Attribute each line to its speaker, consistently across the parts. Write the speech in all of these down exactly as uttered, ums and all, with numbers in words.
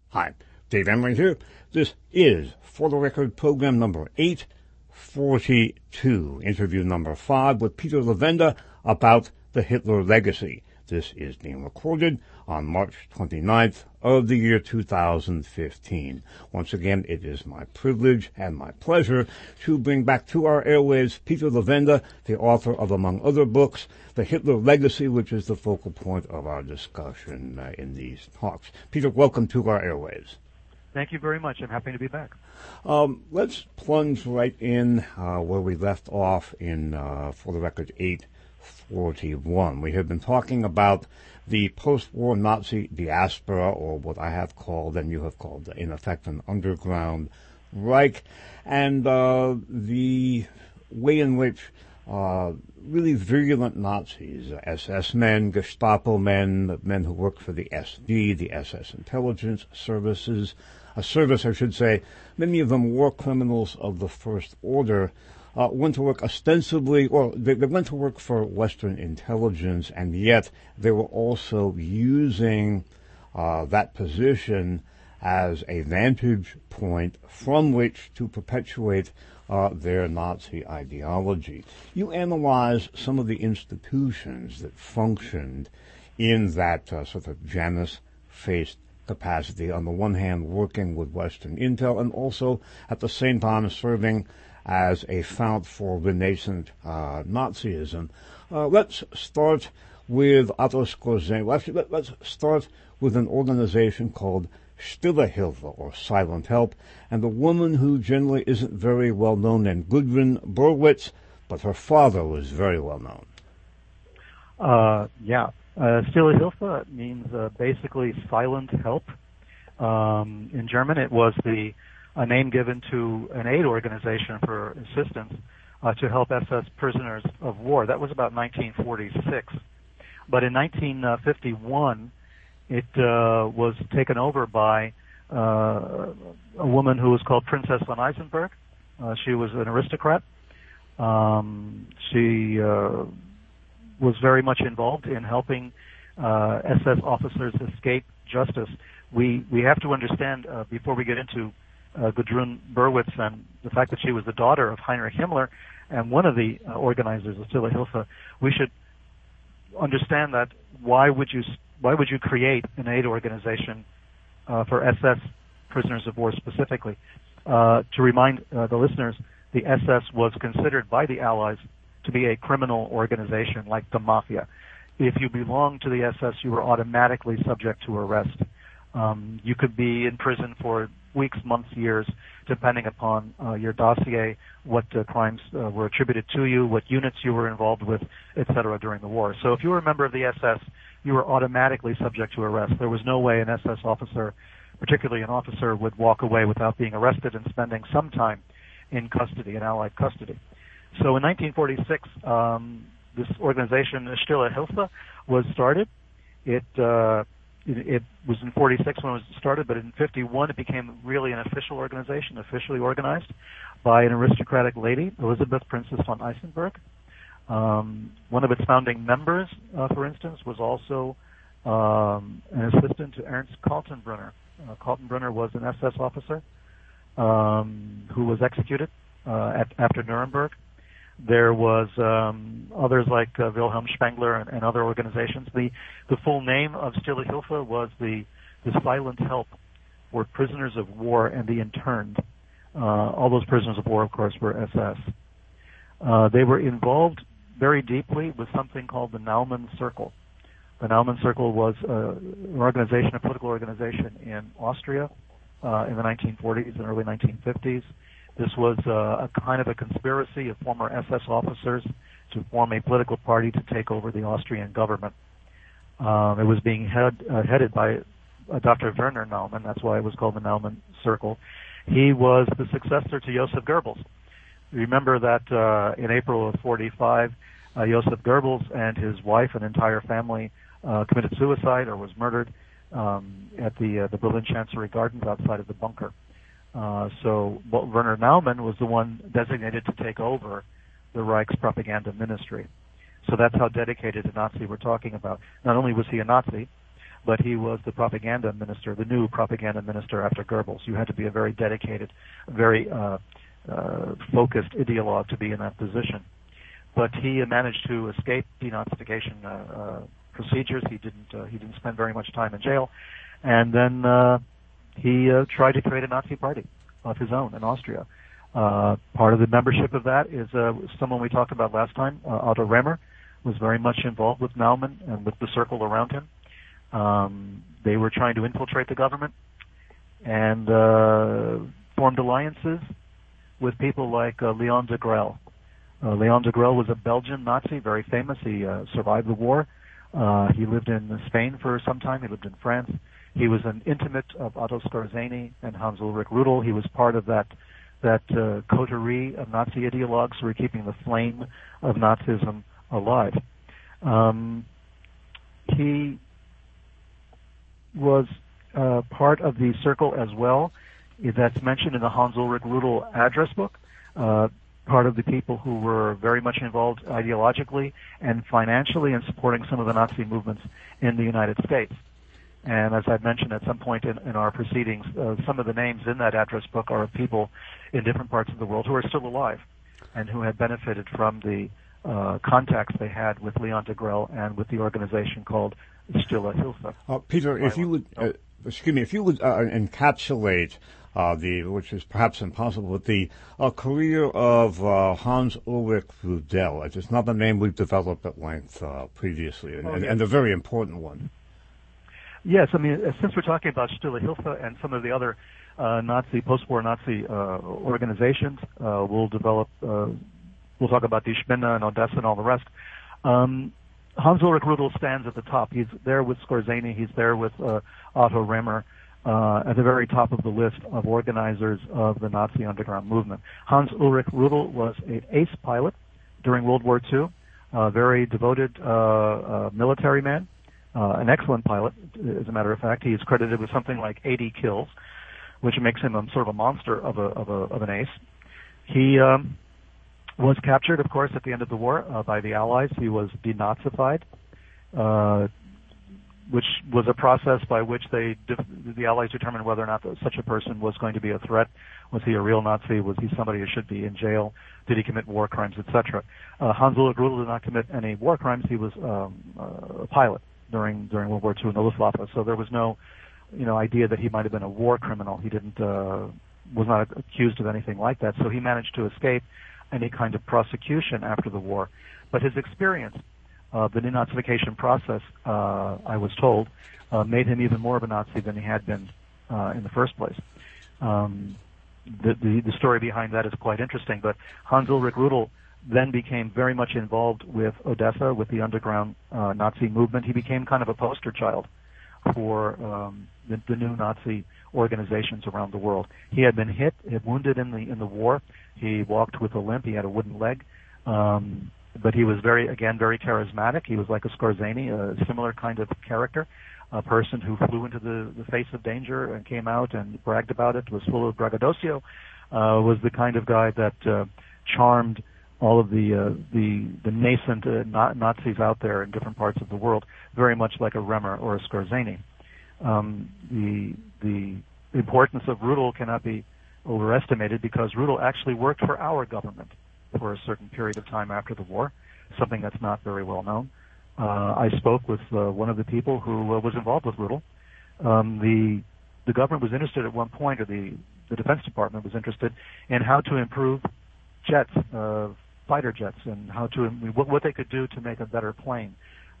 Speaker 1: Hi, Dave Emling here. This is For the Record program number eight forty-two, interview number five with Peter Levenda about the Hitler legacy. This is being recorded on March twenty-ninth of the year two thousand fifteen. Once again, it is my privilege and my pleasure to bring back to our airwaves Peter Levenda, the author of, among other books, The Hitler Legacy, which is the focal point of our discussion uh, in these talks. Peter, welcome to our airwaves.
Speaker 2: Thank you very much. I'm happy to be back.
Speaker 1: Um, let's plunge right in uh, where we left off in, uh, for the record, eight forty-one. We have been talking about the post-war Nazi diaspora, or what I have called, and you have called, in effect, an underground Reich, and uh, the way in which uh, really virulent Nazis, S S men, Gestapo men, men who worked for the S D, the S S intelligence services, a service, I should say, many of them war criminals of the first order, uh, went to work ostensibly, or they, they went to work for Western intelligence, and yet they were also using uh, that position as a vantage point from which to perpetuate uh, their Nazi ideology. You analyze some of the institutions that functioned in that uh, sort of Janus-faced capacity, on the one hand working with Western intel and also at the same time serving as a fount for renascent uh, Nazism. Uh, let's start with Otto Skorzeny. Well, actually, let, let's start with an organization called Stille Hilfe, or Silent Help, and a woman who generally isn't very well known named Gudrun Berwitz, but her father was very well known.
Speaker 2: Uh, yeah. Uh, Stille Hilfe means uh, basically silent help. Um, in German, it was the a name given to an aid organization for assistance uh, to help S S prisoners of war. That was about nineteen forty-six. But in nineteen fifty-one, it uh, was taken over by uh, a woman who was called Princess von Eisenberg. Uh, she was an aristocrat. Um, she uh, was very much involved in helping uh, S S officers escape justice. We we have to understand, uh, before we get into uh, Gudrun Berwitz and the fact that she was the daughter of Heinrich Himmler and one of the uh, organizers of Stille Hilfe, we should understand that why would you why would you create an aid organization uh, for S S prisoners of war specifically? Uh, to remind uh, the listeners, the S S was considered by the Allies to be a criminal organization like the mafia. If you belonged to the S S, you were automatically subject to arrest. Um, you could be in prison for weeks, months, years, depending upon uh, your dossier, what uh, crimes uh, were attributed to you, what units you were involved with, et cetera, during the war. So if you were a member of the S S, you were automatically subject to arrest. There was no way an S S officer, particularly an officer, would walk away without being arrested and spending some time in custody, in Allied custody. So in nineteen forty-six, um, this organization, Stille Hilfe, was started. It, uh, it it was in forty-six when it was started, but in fifty-one it became really an official organization, officially organized by an aristocratic lady, Elizabeth Princess von Eisenberg. Um, one of its founding members, uh, for instance, was also um, an assistant to Ernst Kaltenbrunner. Uh, Kaltenbrunner was an S S officer um, who was executed uh, at, after Nuremberg. There was um, others like uh, Wilhelm Spengler and, and other organizations. The the full name of Stille Hilfe was the the Silent Help for Prisoners of War and the Interned. Uh, all those prisoners of war, of course, were S S. Uh, they were involved very deeply with something called the Naumann Circle. The Naumann Circle was uh, an organization, a political organization in Austria uh, in the nineteen forties and early nineteen fifties. This was uh, a kind of a conspiracy of former S S officers to form a political party to take over the Austrian government. Um, it was being head, uh, headed by uh, Doctor Werner Naumann. That's why it was called the Naumann Circle. He was the successor to Joseph Goebbels. Remember that uh, in April of forty-five, uh, Joseph Goebbels and his wife and entire family uh, committed suicide or was murdered um, at the uh, the Berlin Chancery Gardens outside of the bunker. Uh, so Werner Naumann was the one designated to take over the Reich's propaganda ministry. So that's how dedicated a Nazi we're talking about. Not only was he a Nazi, but he was the propaganda minister, the new propaganda minister after Goebbels. You had to be a very dedicated, very uh, uh, focused ideologue to be in that position. But he managed to escape denazification uh, uh, procedures. He didn't. Uh, he didn't spend very much time in jail, and then uh, he uh, tried to create a Nazi party of his own in Austria. Uh, part of the membership of that is uh, someone we talked about last time, uh, Otto Remmer, was very much involved with Naumann and with the circle around him. Um, they were trying to infiltrate the government and uh, formed alliances with people like uh, Leon de Grelle. Uh, Leon de Grelle was a Belgian Nazi, very famous. He uh, survived the war. Uh, he lived in Spain for some time. He lived in France. He was an intimate of Otto Skorzeny and Hans Ulrich Rudel. He was part of that that uh, coterie of Nazi ideologues who were keeping the flame of Nazism alive. Um, he was uh, part of the circle as well that's mentioned in the Hans Ulrich Rudel address book, uh, part of the people who were very much involved ideologically and financially in supporting some of the Nazi movements in the United States. And as I mentioned at some point in, in our proceedings, uh, some of the names in that address book are of people in different parts of the world who are still alive and who had benefited from the uh, contacts they had with Leon de Grelle and with the organization called Stille Hilfe.
Speaker 1: Uh, Peter, if you would, uh, excuse me, if you would uh, encapsulate uh, the, which is perhaps impossible, but the uh, career of uh, Hans Ulrich Rudel. It's not a name we've developed at length uh, previously, and, oh, and, and a very important one.
Speaker 2: Yes, I mean, since we're talking about Stille Hilfe and some of the other uh, Nazi, post-war Nazi uh, organizations, uh, we'll develop, uh, we'll talk about Die Spinne and Odessa and all the rest. Um, Hans Ulrich Rudel stands at the top. He's there with Skorzeny. He's there with uh, Otto Remmer uh, at the very top of the list of organizers of the Nazi underground movement. Hans Ulrich Rudel was an ace pilot during World War Two, a very devoted uh, uh, military man. Uh, an excellent pilot, as a matter of fact. He is credited with something like eighty kills, which makes him a, sort of a monster of a of, a, of an ace. He um, was captured, of course, at the end of the war uh, by the Allies. He was denazified, uh, which was a process by which they the Allies determined whether or not such a person was going to be a threat. Was he a real Nazi? Was he somebody who should be in jail? Did he commit war crimes, et cetera? Uh, Hans Ulrich Rudel did not commit any war crimes. He was um, a pilot during during World War Two in the Luftwaffe. So there was no, you know, idea that he might have been a war criminal. He didn't uh, was not accused of anything like that. So he managed to escape any kind of prosecution after the war. But his experience of the denazification process, uh, I was told, uh, made him even more of a Nazi than he had been uh, in the first place. Um, the, the the story behind that is quite interesting. But Hans Ulrich Rudel then became very much involved with Odessa, with the underground uh, Nazi movement. He became kind of a poster child for um, the, the new Nazi organizations around the world. He had been hit, had wounded in the in the war. He walked with a limp. He had a wooden leg, um, but he was very, again, very charismatic. He was like a Skorzeny, a similar kind of character, a person who flew into the, the face of danger and came out and bragged about it. Was full of braggadocio. Uh, was the kind of guy that uh, charmed all of the uh, the the nascent uh, Nazis out there in different parts of the world, very much like a Remmer or a Skorzeny. Um, the the importance of Rudel cannot be overestimated because Rudel actually worked for our government for a certain period of time after the war, something that's not very well known. Uh, I spoke with uh, one of the people who uh, was involved with Rudel. Um, the the government was interested at one point, or the the Defense Department was interested in how to improve jets, uh, fighter jets, and how to what, what they could do to make a better plane.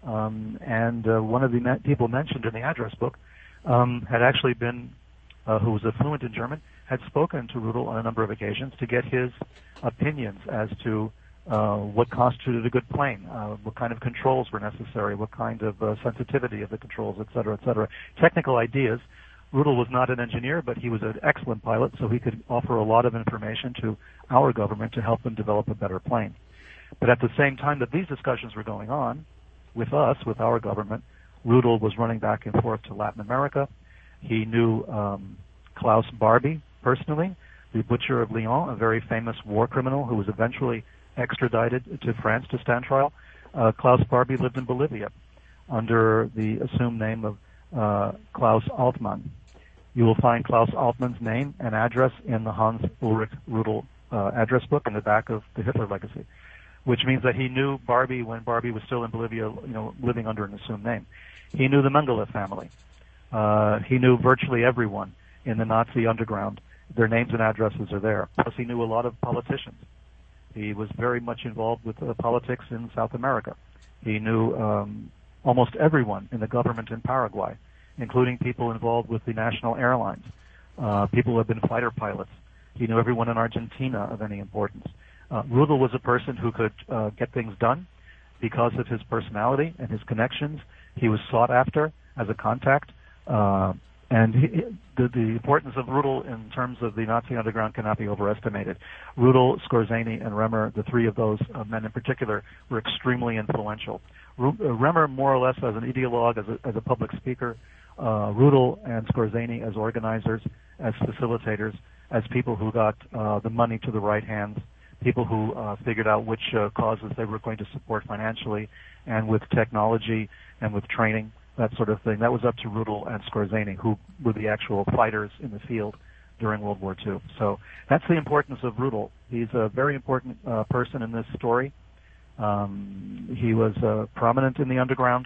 Speaker 2: Um, and uh, one of the me- people mentioned in the address book um, had actually been, uh, who was a fluent in German, had spoken to Rudel on a number of occasions to get his opinions as to uh, what constituted a good plane, uh, what kind of controls were necessary, what kind of uh, sensitivity of the controls, et cetera, et cetera. Technical ideas. Rudel was not an engineer, but he was an excellent pilot, so he could offer a lot of information to our government to help them develop a better plane. But at the same time that these discussions were going on with us, with our government, Rudel was running back and forth to Latin America. He knew um, Klaus Barbie personally, the butcher of Lyon, a very famous war criminal who was eventually extradited to France to stand trial. Uh, Klaus Barbie lived in Bolivia under the assumed name of uh, Klaus Altmann. You will find Klaus Altmann's name and address in the Hans Ulrich Rudel uh, address book in the back of the Hitler Legacy, which means that he knew Barbie when Barbie was still in Bolivia, you know, living under an assumed name. He knew the Mengele family. Uh, he knew virtually everyone in the Nazi underground. Their names and addresses are there. Plus, he knew a lot of politicians. He was very much involved with uh, politics in South America. He knew um, almost everyone in the government in Paraguay, including people involved with the national airlines, uh, people who have been fighter pilots. He knew everyone in Argentina of any importance. Uh, Rudel was a person who could uh, get things done because of his personality and his connections. He was sought after as a contact. Uh, and he, the, the importance of Rudel in terms of the Nazi underground cannot be overestimated. Rudel, Skorzeny, and Remmer, the three of those uh, men in particular, were extremely influential. Ru- uh, Remmer, more or less, as an ideologue, as a, as a public speaker, uh, Rudel and Skorzeny as organizers, as facilitators, as people who got uh, the money to the right hands, people who uh, figured out which uh, causes they were going to support financially, and with technology and with training, that sort of thing. That was up to Rudel and Skorzeny, who were the actual fighters in the field during World War Two. So that's the importance of Rudel. He's a very important uh, person in this story. Um, he was uh, prominent in the underground.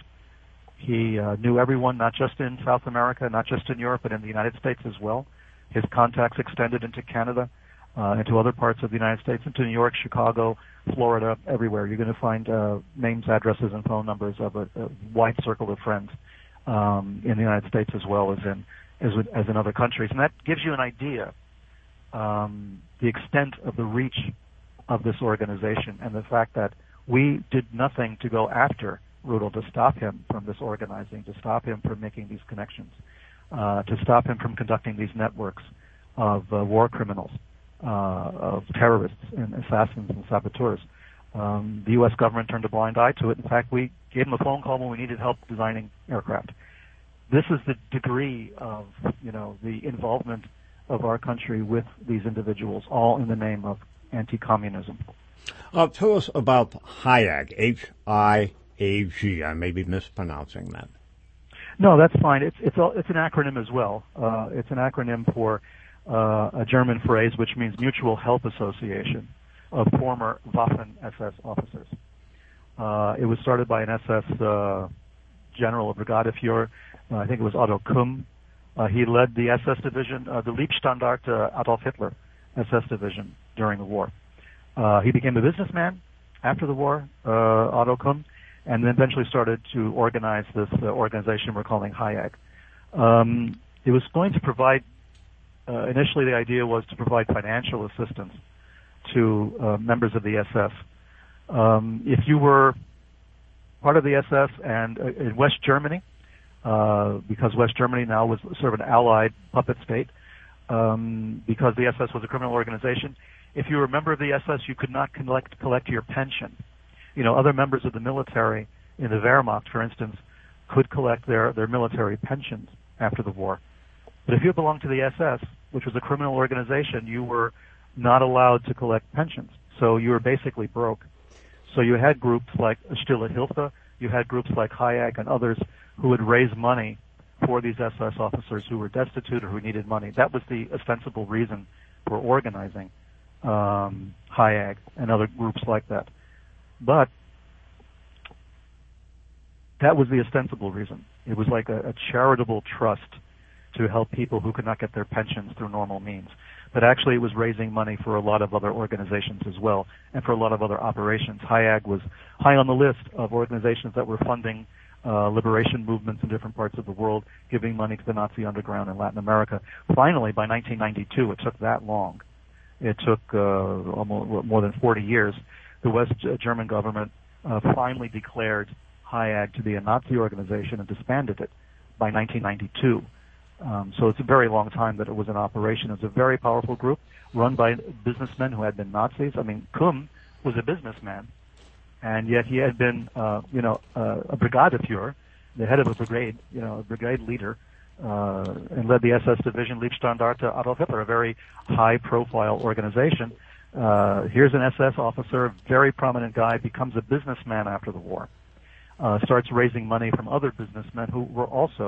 Speaker 2: He uh, knew everyone, not just in South America, not just in Europe, but in the United States as well. His contacts extended into Canada, uh, into other parts of the United States, into New York, Chicago, Florida, everywhere. You're going to find uh, names, addresses, and phone numbers of a, a wide circle of friends um, in the United States as well as in as, as in other countries. And that gives you an idea um, the extent of the reach of this organization and the fact that we did nothing to go after Rudel, to stop him from this organizing, to stop him from making these connections, uh, to stop him from conducting these networks of uh, war criminals, uh, of terrorists and assassins and saboteurs. Um, the U S government turned a blind eye to it. In fact, we gave him a phone call when we needed help designing aircraft. This is the degree of, you know, the involvement of our country with these individuals, all in the name of anti-communism.
Speaker 1: Uh, tell us about HIAG, H I A G. I may be mispronouncing that.
Speaker 2: No, that's fine. It's it's a, it's an acronym as well. Uh, it's an acronym for uh, a German phrase which means Mutual Help Association of former Waffen S S officers. Uh, it was started by an S S uh, general, a Brigadeführer. Uh, I think it was Otto Kumm. Uh, he led the S S division, uh, the Leibstandarte uh, Adolf Hitler S S division during the war. Uh, he became a businessman after the war, uh, Otto Kumm, and then eventually started to organize this uh, organization we're calling HIAG. Um, it was going to provide, uh, initially the idea was to provide financial assistance to uh, members of the S S. Um, if you were part of the S S and uh, in West Germany, uh, because West Germany now was sort of an allied puppet state, um, because the S S was a criminal organization, if you were a member of the S S, you could not collect collect your pension. You know, other members of the military in the Wehrmacht, for instance, could collect their, their military pensions after the war. But if you belonged to the S S, which was a criminal organization, you were not allowed to collect pensions. So you were basically broke. So you had groups like Stille Hilfe, you had groups like HIAG and others who would raise money for these S S officers who were destitute or who needed money. That was the ostensible reason for organizing um, HIAG and other groups like that. But that was the ostensible reason. It was like a, a charitable trust to help people who could not get their pensions through normal means. But actually it was raising money for a lot of other organizations as well, and for a lot of other operations. HIAG was high on the list of organizations that were funding uh, liberation movements in different parts of the world, giving money to the Nazi underground in Latin America. Finally, by nineteen ninety-two, it took that long. It took uh, almost more than forty years. The West German government uh, finally declared HIAG to be a Nazi organization and disbanded it by nineteen ninety-two. Um, so it's a very long time that it was in operation. It was a very powerful group run by businessmen who had been Nazis. I mean, Kumm was a businessman, and yet he had been, uh, you know, uh, a Brigadeführer, the head of a brigade, you know, a brigade leader, uh, and led the S S division Leibstandarte Adolf Hitler, a very high-profile organization. Uh, here's an S S officer, a very prominent guy, becomes a businessman after the war, uh, starts raising money from other businessmen who were also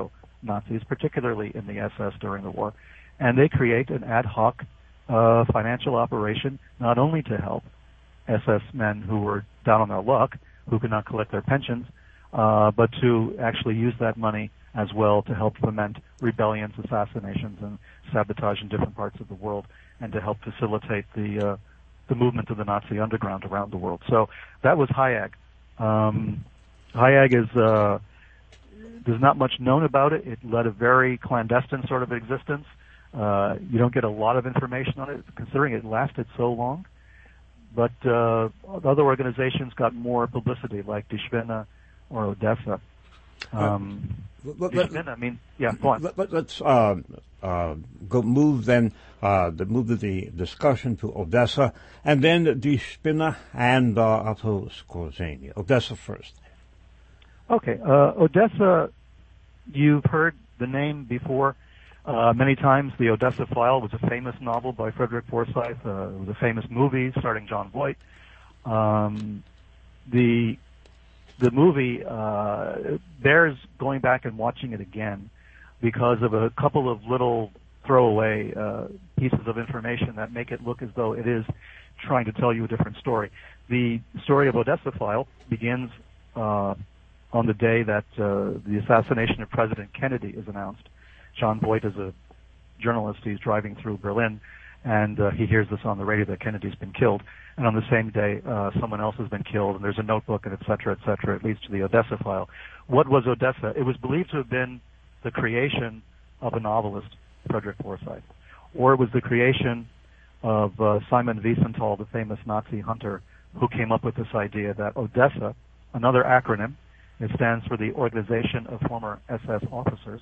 Speaker 2: Nazis, particularly in the S S during the war, and they create an ad hoc uh, financial operation not only to help S S men who were down on their luck, who could not collect their pensions, uh, but to actually use that money as well to help foment rebellions, assassinations, and sabotage in different parts of the world, and to help facilitate the uh, the movement of the Nazi underground around the world. So that was Hayag. Um, Hayag is uh, there's not much known about it. It led a very clandestine sort of existence. Uh, you don't get a lot of information on it, considering it lasted so long. But uh, other organizations got more publicity, like Die Spinne or Odessa. Um,
Speaker 1: uh, let, let,
Speaker 2: Die Spinne, I mean, yeah, go on.
Speaker 1: Let, let, let's uh, uh, go move then, uh, the move of the discussion to Odessa, and then Die Spinne and uh, Otto Skorzeny. Odessa first.
Speaker 2: Okay, uh, Odessa, you've heard the name before. Uh, many times. The Odessa File was a famous novel by Frederick Forsyth. Uh, it was a famous movie starring John Voight. Um, the the movie uh, bears going back and watching it again because of a couple of little throwaway uh, pieces of information that make it look as though it is trying to tell you a different story. The story of Odessa File begins uh, on the day that uh, the assassination of President Kennedy is announced. John Voight is a journalist. He's driving through Berlin, and uh, he hears this on the radio that Kennedy's been killed. And on the same day, uh, someone else has been killed, and there's a notebook, and et cetera, et cetera. It leads to the Odessa File. What was Odessa? It was believed to have been the creation of a novelist, Frederick Forsyth, or it was the creation of uh, Simon Wiesenthal, the famous Nazi hunter, who came up with this idea that Odessa, another acronym, it stands for the Organization of Former S S Officers,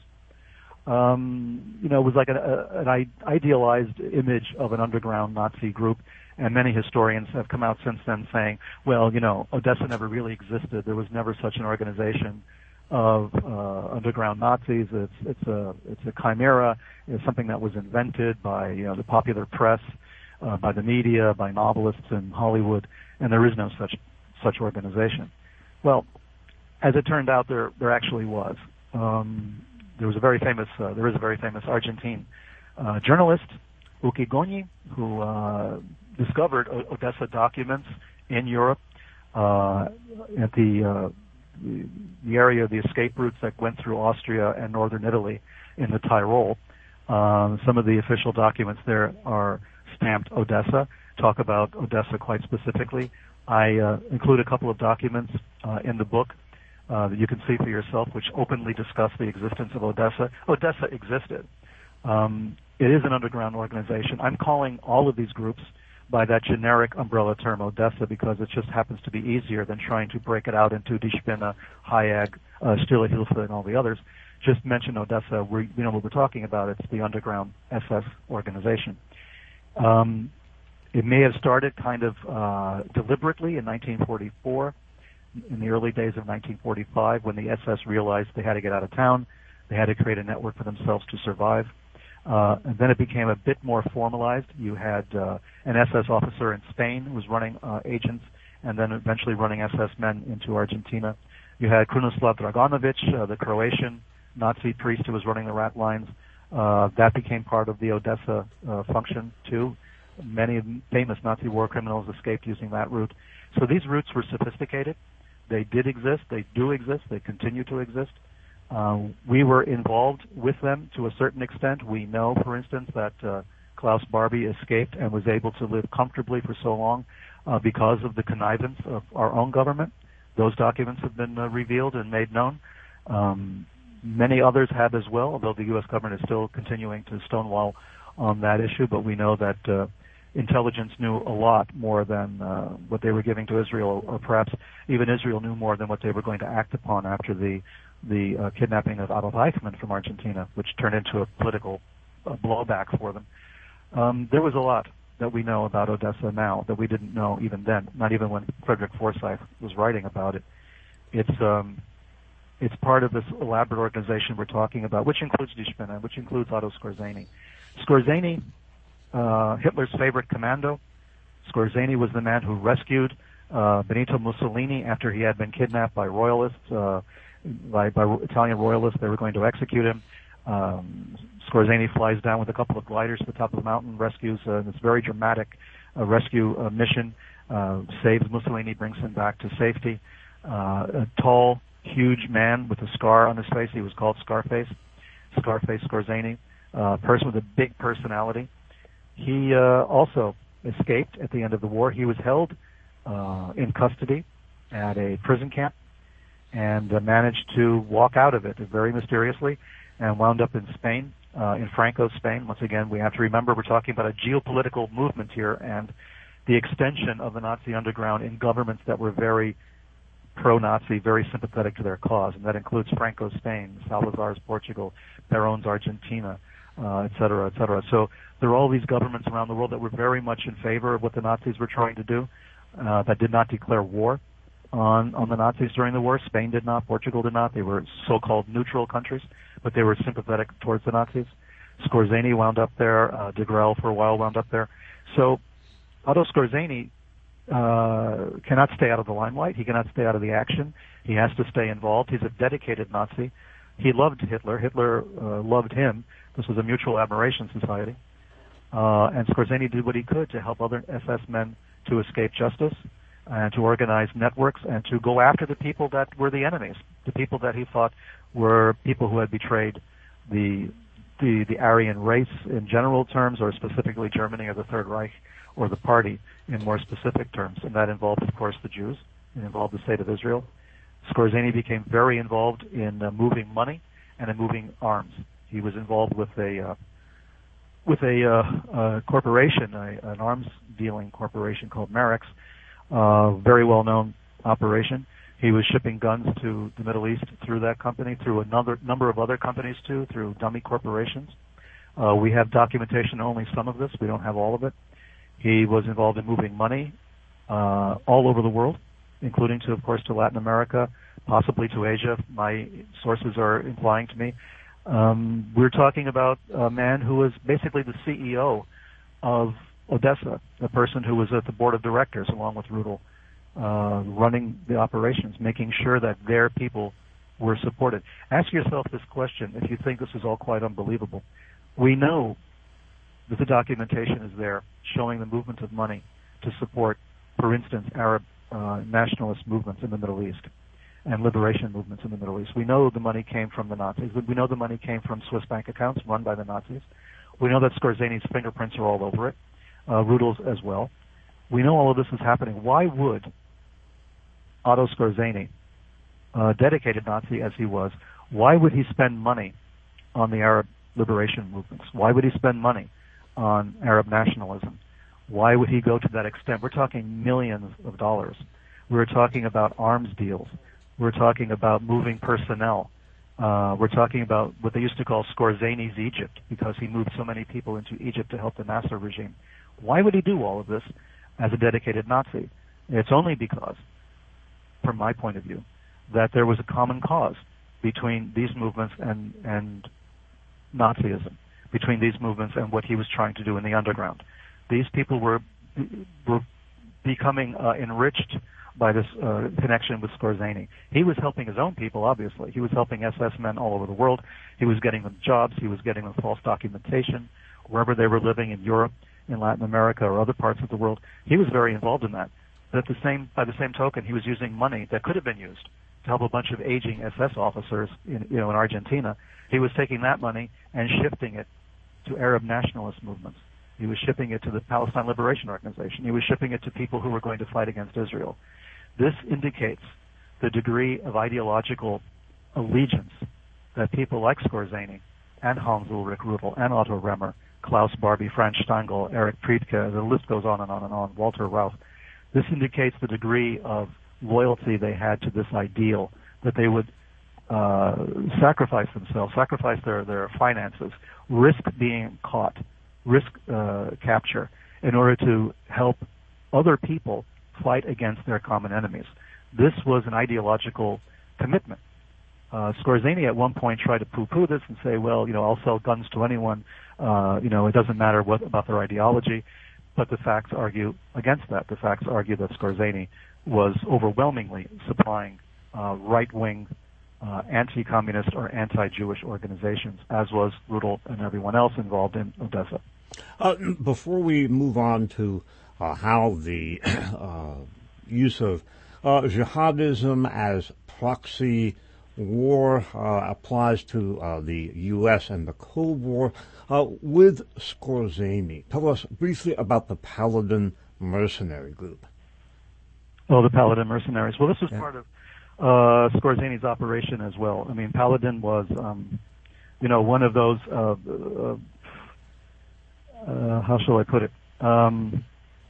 Speaker 2: Um, you know, it was like an, a, an idealized image of an underground Nazi group, and many historians have come out since then saying, well, you know, Odessa never really existed. There was never such an organization of uh, underground Nazis. It's it's a it's a chimera. It's something that was invented by you know the popular press, uh, by the media, by novelists in Hollywood, and there is no such such organization. Well, as it turned out, there there actually was. Um, There was a very famous, uh, there is a very famous Argentine uh, journalist, Uki Goni, who uh, discovered o- Odessa documents in Europe uh, at the, uh, the the area of the escape routes that went through Austria and northern Italy in the Tyrol. Um, some of the official documents there are stamped Odessa, talk about Odessa quite specifically. I uh, include a couple of documents uh, in the book Uh, that you can see for yourself, which openly discuss the existence of Odessa. Odessa existed. Um, it is an underground organization. I'm calling all of these groups by that generic umbrella term Odessa because it just happens to be easier than trying to break it out into Die Spinne, Hayag, uh, Stille Hilfe, and all the others. Just mention Odessa. We you know what we're talking about. It's the underground S S organization. Um, it may have started kind of uh, deliberately in nineteen forty-four. In the early days of nineteen forty-five, when the S S realized they had to get out of town, they had to create a network for themselves to survive. Uh, and then it became a bit more formalized. You had uh, an S S officer in Spain who was running uh, agents and then eventually running S S men into Argentina. You had Krunoslav Draganovic, uh, the Croatian Nazi priest who was running the rat lines. Uh, that became part of the Odessa uh, function, too. Many famous Nazi war criminals escaped using that route. So these routes were sophisticated. They did exist. They do exist. They continue to exist. Uh, we were involved with them to a certain extent. We know, for instance, that uh, Klaus Barbie escaped and was able to live comfortably for so long uh, because of the connivance of our own government. Those documents have been uh, revealed and made known. Um, many others have as well, although the U S government is still continuing to stonewall on that issue. But we know that uh, intelligence knew a lot more than uh, what they were giving to Israel, or perhaps even Israel knew more than what they were going to act upon after the the uh, kidnapping of Adolf Eichmann from Argentina, which turned into a political uh, blowback for them. Um, there was a lot that we know about Odessa now that we didn't know even then, not even when Frederick Forsyth was writing about it. It's um, it's part of this elaborate organization we're talking about, which includes Die Spinne, which includes Otto Skorzeny. Skorzeny, uh, Hitler's favorite commando. Skorzeny was the man who rescued uh, Benito Mussolini after he had been kidnapped by royalists, uh, by, by Italian royalists. They were going to execute him. Um, Skorzeny flies down with a couple of gliders to the top of the mountain, rescues uh, this very dramatic uh, rescue uh, mission, uh, saves Mussolini, brings him back to safety. Uh, a tall, huge man with a scar on his face. He was called Scarface, Scarface Skorzeny, a uh, person with a big personality. He uh, also escaped at the end of the war. He was held uh, in custody at a prison camp and uh, managed to walk out of it very mysteriously and wound up in Spain, uh, in Franco's Spain. Once again, we have to remember we're talking about a geopolitical movement here and the extension of the Nazi underground in governments that were very pro-Nazi, very sympathetic to their cause, and that includes Franco's Spain, Salazar's Portugal, Perón's Argentina, uh, et cetera, et cetera. So there are all these governments around the world that were very much in favor of what the Nazis were trying to do, uh, that did not declare war on, on the Nazis during the war. Spain did not, Portugal did not. They were so-called neutral countries, but they were sympathetic towards the Nazis. Skorzeny wound up there. Uh, de Grelle for a while wound up there. So Otto Skorzeny uh, cannot stay out of the limelight. He cannot stay out of the action. He has to stay involved. He's a dedicated Nazi. He loved Hitler. Hitler uh, loved him. This was a mutual admiration society. Uh, and Skorzeny did what he could to help other S S men to escape justice and to organize networks and to go after the people that were the enemies, the people that he thought were people who had betrayed the the, the Aryan race in general terms, or specifically Germany or the Third Reich or the party in more specific terms. And that involved, of course, the Jews. It involved the State of Israel. Skorzeny became very involved in uh, moving money and in moving arms. He was involved with a uh, with a, uh, a corporation, a, an arms dealing corporation called Marex, uh, very well known operation. He was shipping guns to the Middle East through that company, through another number of other companies too, through dummy corporations. Uh, we have documentation only some of this. We don't have all of it. He was involved in moving money uh, all over the world, including to, of course, to Latin America, possibly to Asia. My sources are implying to me. Um, we're talking about a man who was basically the C E O of Odessa, a person who was at the board of directors along with Rudel, uh, running the operations, making sure that their people were supported. Ask yourself this question if you think this is all quite unbelievable. We know that the documentation is there showing the movement of money to support, for instance, Arab uh, nationalist movements in the Middle East and liberation movements in the Middle East. We know the money came from the Nazis. We know the money came from Swiss bank accounts run by the Nazis. We know that Skorzeny's fingerprints are all over it, uh, Rudel's as well. We know all of this is happening. Why would Otto Skorzeny, a dedicated Nazi as he was, why would he spend money on the Arab liberation movements? Why would he spend money on Arab nationalism? Why would he go to that extent? We're talking millions of dollars. We're talking about arms deals. We're talking about moving personnel. Uh, we're talking about what they used to call Skorzeny's Egypt, because he moved so many people into Egypt to help the Nasser regime. Why would he do all of this as a dedicated Nazi? It's only because, from my point of view, that there was a common cause between these movements and, and Nazism, between these movements and what he was trying to do in the underground. These people were, were becoming uh, enriched by this uh, connection with Skorzeny. He was helping his own people, obviously. He was helping S S men all over the world. He was getting them jobs. He was getting them false documentation wherever they were living, in Europe, in Latin America, or other parts of the world. He was very involved in that. But at the same, by the same token, he was using money that could have been used to help a bunch of aging S S officers in, you know, in Argentina. He was taking that money and shifting it to Arab nationalist movements. He was shipping it to the Palestine Liberation Organization. He was shipping it to people who were going to fight against Israel. This indicates the degree of ideological allegiance that people like Skorzeny and Hans Ulrich Rudel and Otto Remmer, Klaus Barbie, Franz Stangl, Erich Priebke, the list goes on and on and on, Walter Rauch. This indicates the degree of loyalty they had to this ideal, that they would uh, sacrifice themselves, sacrifice their, their finances, risk being caught, risk uh, capture in order to help other people fight against their common enemies. This was an ideological commitment. Uh, Skorzeny at one point tried to poo-poo this and say, well, you know, I'll sell guns to anyone. Uh, you know, it doesn't matter what about their ideology. But the facts argue against that. The facts argue that Skorzeny was overwhelmingly supplying uh, right-wing uh, anti-communist or anti-Jewish organizations, as was Rudel and everyone else involved in Odessa.
Speaker 1: Uh, before we move on to uh, how the uh, use of uh, jihadism as proxy war uh, applies to uh, the U S and the Cold War, uh, with Skorzeny, tell us briefly about the Paladin mercenary group.
Speaker 2: Oh, the Paladin mercenaries. Well, this was
Speaker 1: yeah.
Speaker 2: part of uh, Skorzeny's operation as well. I mean, Paladin was, um, you know, one of those, uh, uh, uh, how shall I put it? Um,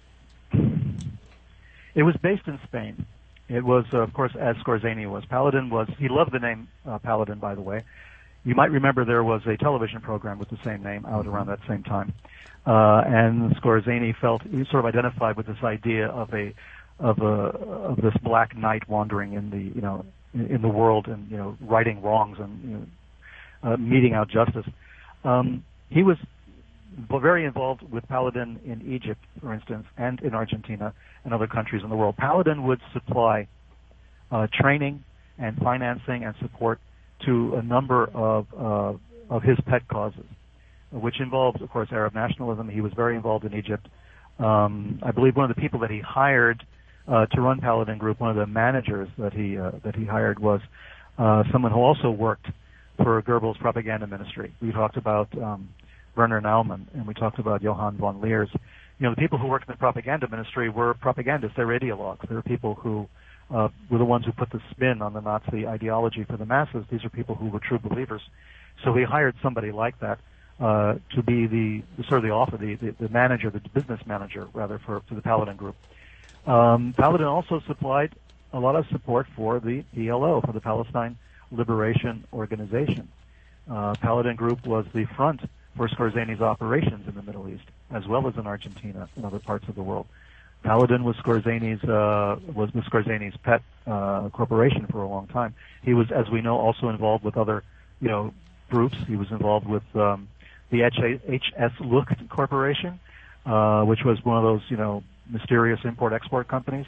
Speaker 2: it was based in Spain. It was, uh, of course, as Skorzeny was. Paladin was, he loved the name uh, Paladin, by the way. You might remember there was a television program with the same name out around that same time. Uh, and Skorzeny felt, he sort of identified with this idea of a, of a, of this black knight wandering in the, you know, in, in the world and, you know, righting wrongs and, you know, uh, meting out justice. Um, he was very involved with Paladin in Egypt, for instance, and in Argentina and other countries in the world. Paladin would supply uh, training and financing and support to a number of uh, of his pet causes, which involved, of course, Arab nationalism. He was very involved in Egypt. Um, I believe one of the people that he hired uh, to run Paladin Group, one of the managers that he uh, that he hired, was uh, someone who also worked for Goebbels' propaganda ministry. We talked about um, Werner Naumann, and we talked about Johann von Leers. You know, the people who worked in the propaganda ministry were propagandists. They were ideologues. They were people who uh, were the ones who put the spin on the Nazi ideology for the masses. These are people who were true believers. So he hired somebody like that uh, to be the, the sort of the author, the, the, the manager, the business manager, rather, for, for the Paladin Group. Um, Paladin also supplied a lot of support for the P L O, for the Palestine Liberation Organization. Uh, Paladin Group was the front for Skorzeny's operations in the Middle East, as well as in Argentina and other parts of the world. Paladin was Skorzeny's uh, was Skorzeny's pet uh, corporation for a long time. He was, as we know, also involved with other, you know, groups. He was involved with um, the H S Lucht Corporation, uh, which was one of those, you know, mysterious import-export companies,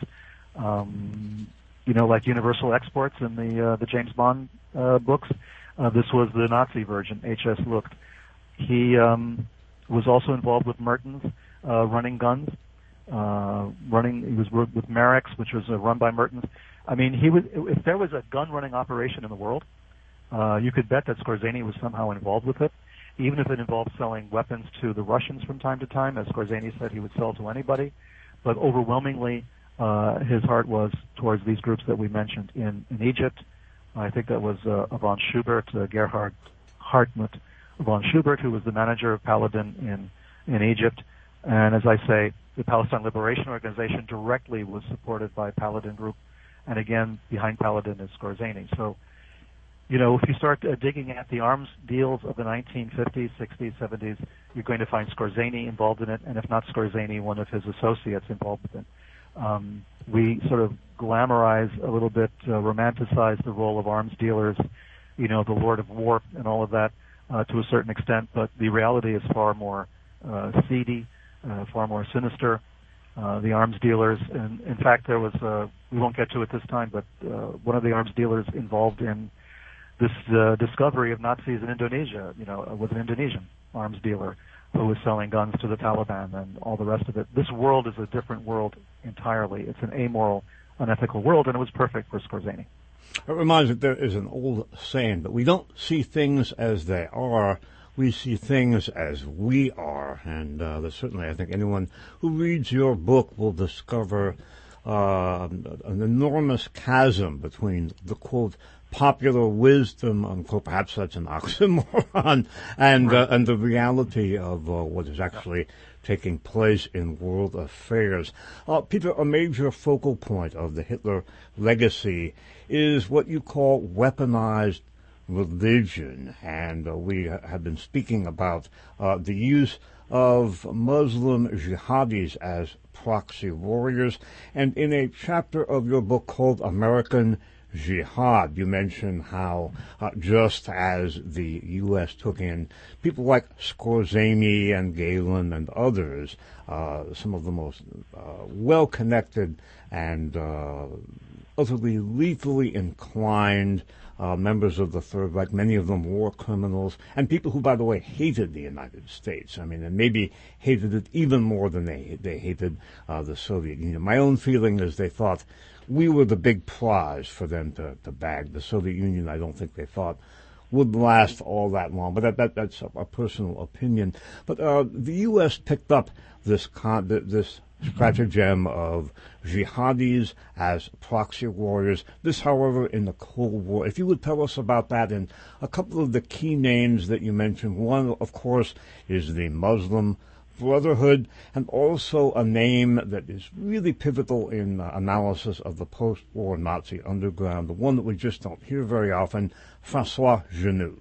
Speaker 2: um, you know, like Universal Exports in the uh, the James Bond uh, books. Uh, this was the Nazi version, H S Lucht. He um, was also involved with Mertens, uh, running guns, uh, running. He was with Marex, which was uh, run by Mertens. I mean, he was. If there was a gun-running operation in the world, uh, you could bet that Skorzeny was somehow involved with it, even if it involved selling weapons to the Russians from time to time, as Skorzeny said he would sell to anybody. But overwhelmingly, uh, his heart was towards these groups that we mentioned in, in Egypt. I think that was uh, von Schubert, uh, Gerhard Hartmut von Schubert, who was the manager of Paladin in, in Egypt. And as I say, the Palestine Liberation Organization directly was supported by Paladin Group. And again, behind Paladin is Skorzeny. So, you know, if you start uh, digging at the arms deals of the nineteen fifties, sixties, seventies, you're going to find Skorzeny involved in it, and if not Skorzeny, one of his associates involved with it. Um, we sort of glamorize a little bit, uh, romanticize the role of arms dealers, you know, the Lord of War and all of that uh, to a certain extent, but the reality is far more uh, seedy, uh, far more sinister. Uh, the arms dealers, and in fact, there was, uh, we won't get to it this time, but uh, one of the arms dealers involved in this uh, discovery of Nazis in Indonesia, you know, was an Indonesian arms dealer who was selling guns to the Taliban and all the rest of it. This world is a different world entirely. It's an amoral, unethical world, and it was perfect for Skorzeny.
Speaker 1: It reminds me there is an old saying that we don't see things as they are, we see things as we are. And uh, there's certainly, I think, anyone who reads your book will discover uh, an enormous chasm between the, quote, popular wisdom, unquote, perhaps that's an oxymoron, and uh, and the reality of uh, what is actually taking place in world affairs. Uh, Peter, a major focal point of the Hitler legacy is what you call weaponized religion, and uh, we have been speaking about uh, the use of Muslim jihadis as proxy warriors, and in a chapter of your book called American Jihad, you mention how uh, just as the U S took in people like Skorzeny and Galen and others, uh, some of the most uh, well-connected and uh, utterly lethally inclined uh, members of the Third Reich, many of them war criminals, and people who, by the way, hated the United States. I mean, and maybe hated it even more than they they hated uh, the Soviet Union. My own feeling is they thought we were the big prize for them to, to bag. The Soviet Union, I don't think they thought would last all that long, but that, that that's a, a personal opinion. But uh, the U S picked up this con- this stratagem of jihadis as proxy warriors. This, however, in the Cold War. If you would tell us about that and a couple of the key names that you mentioned. One, of course, is the Muslim Brotherhood, and also a name that is really pivotal in uh, analysis of the post-war Nazi underground, the one that we just don't hear very often, Francois Genoud.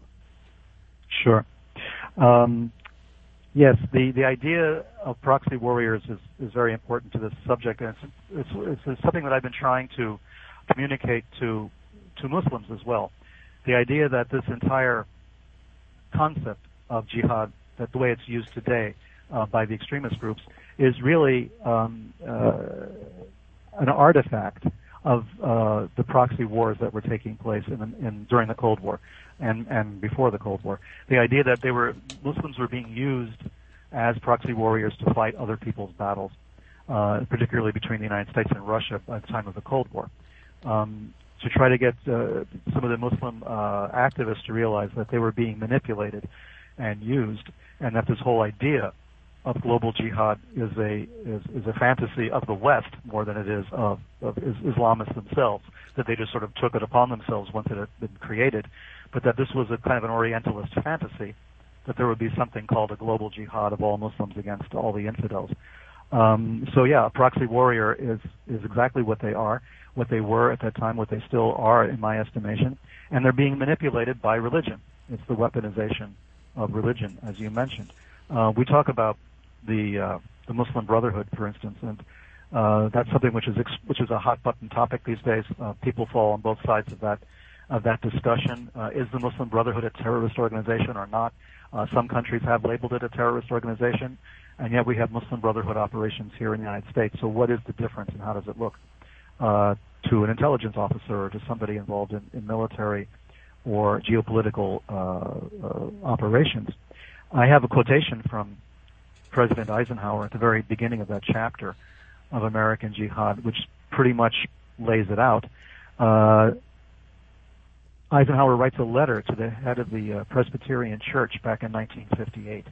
Speaker 2: Sure. Um, yes, the, the idea of proxy warriors is, is very important to this subject, and it's, it's, it's something that I've been trying to communicate to to Muslims as well. The idea that this entire concept of jihad, that the way it's used today, Uh, by the extremist groups, is really um, uh, an artifact of uh, the proxy wars that were taking place in, in, during the Cold War and, and before the Cold War. The idea that they were Muslims were being used as proxy warriors to fight other people's battles, uh, particularly between the United States and Russia at the time of the Cold War, um, to try to get uh, some of the Muslim uh, activists to realize that they were being manipulated and used, and that this whole idea of global jihad is a is, is a fantasy of the West more than it is of, of Islamists themselves, that they just sort of took it upon themselves once it had been created, but that this was a kind of an Orientalist fantasy, that there would be something called a global jihad of all Muslims against all the infidels. Um, so yeah, a proxy warrior is is exactly what they are, what they were at that time, what they still are in my estimation, and they're being manipulated by religion. It's the weaponization of religion, as you mentioned. Uh, we talk about the uh, the Muslim Brotherhood, for instance, and uh, that's something which is ex- which is a hot button topic these days. Uh, people fall on both sides of that of that discussion. Uh, is the Muslim Brotherhood a terrorist organization or not? Uh, some countries have labeled it a terrorist organization, and yet we have Muslim Brotherhood operations here in the United States. So what is the difference, and how does it look uh, to an intelligence officer or to somebody involved in, in military or geopolitical uh, uh, operations? I have a quotation from President Eisenhower at the very beginning of that chapter of American Jihad, which pretty much lays it out. Uh, Eisenhower writes a letter to the head of the uh, Presbyterian Church back in nineteen fifty-eight.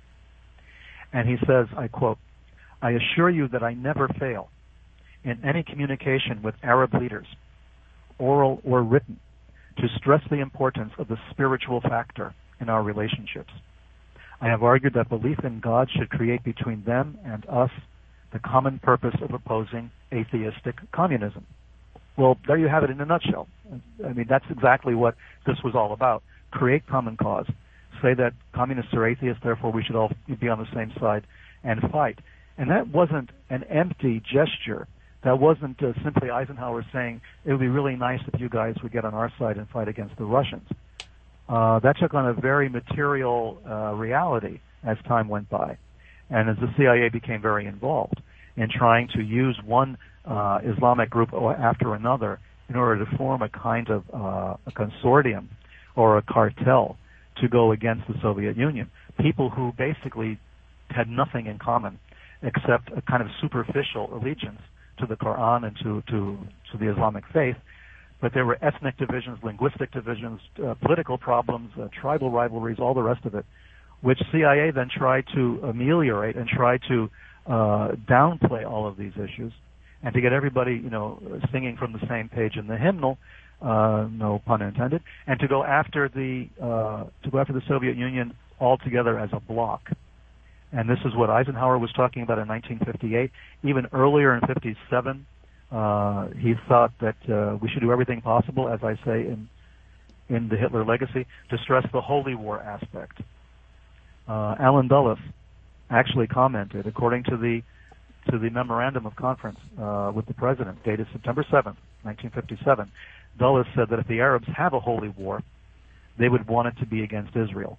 Speaker 2: And he says, I quote, "I assure you that I never fail in any communication with Arab leaders, oral or written, to stress the importance of the spiritual factor in our relationships. I have argued that belief in God should create between them and us the common purpose of opposing atheistic communism." Well, there you have it in a nutshell. I mean, that's exactly what this was all about. Create common cause. Say that communists are atheists, therefore we should all be on the same side and fight. And that wasn't an empty gesture. That wasn't uh, simply Eisenhower saying, it would be really nice if you guys would get on our side and fight against the Russians. Uh, that took on a very material uh, reality as time went by, and as the C I A became very involved in trying to use one uh, Islamic group after another in order to form a kind of uh, a consortium or a cartel to go against the Soviet Union. People who basically had nothing in common except a kind of superficial allegiance to the Quran and to, to, to the Islamic faith. But there were ethnic divisions, linguistic divisions, uh, political problems, uh, tribal rivalries, all the rest of it, which C I A then tried to ameliorate and try to uh, downplay all of these issues, and to get everybody, you know, singing from the same page in the hymnal, uh, no pun intended, and to go after the uh, to go after the Soviet Union altogether as a bloc. And this is what Eisenhower was talking about in nineteen fifty-eight. Even earlier in fifty-seven. Uh, he thought that uh, we should do everything possible, as I say in in the Hitler Legacy, to stress the holy war aspect. Uh, Alan Dulles actually commented, according to the to the memorandum of conference uh, with the president, dated September seventh, nineteen fifty-seven, Dulles said that if the Arabs have a holy war, they would want it to be against Israel.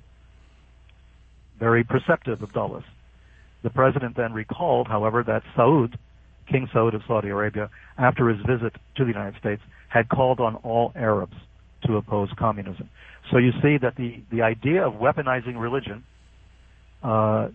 Speaker 2: Very perceptive of Dulles. The president then recalled, however, that Saud, King Saud of Saudi Arabia, after his visit to the United States, had called on all Arabs to oppose communism. So you see that the, the idea of weaponizing religion uh,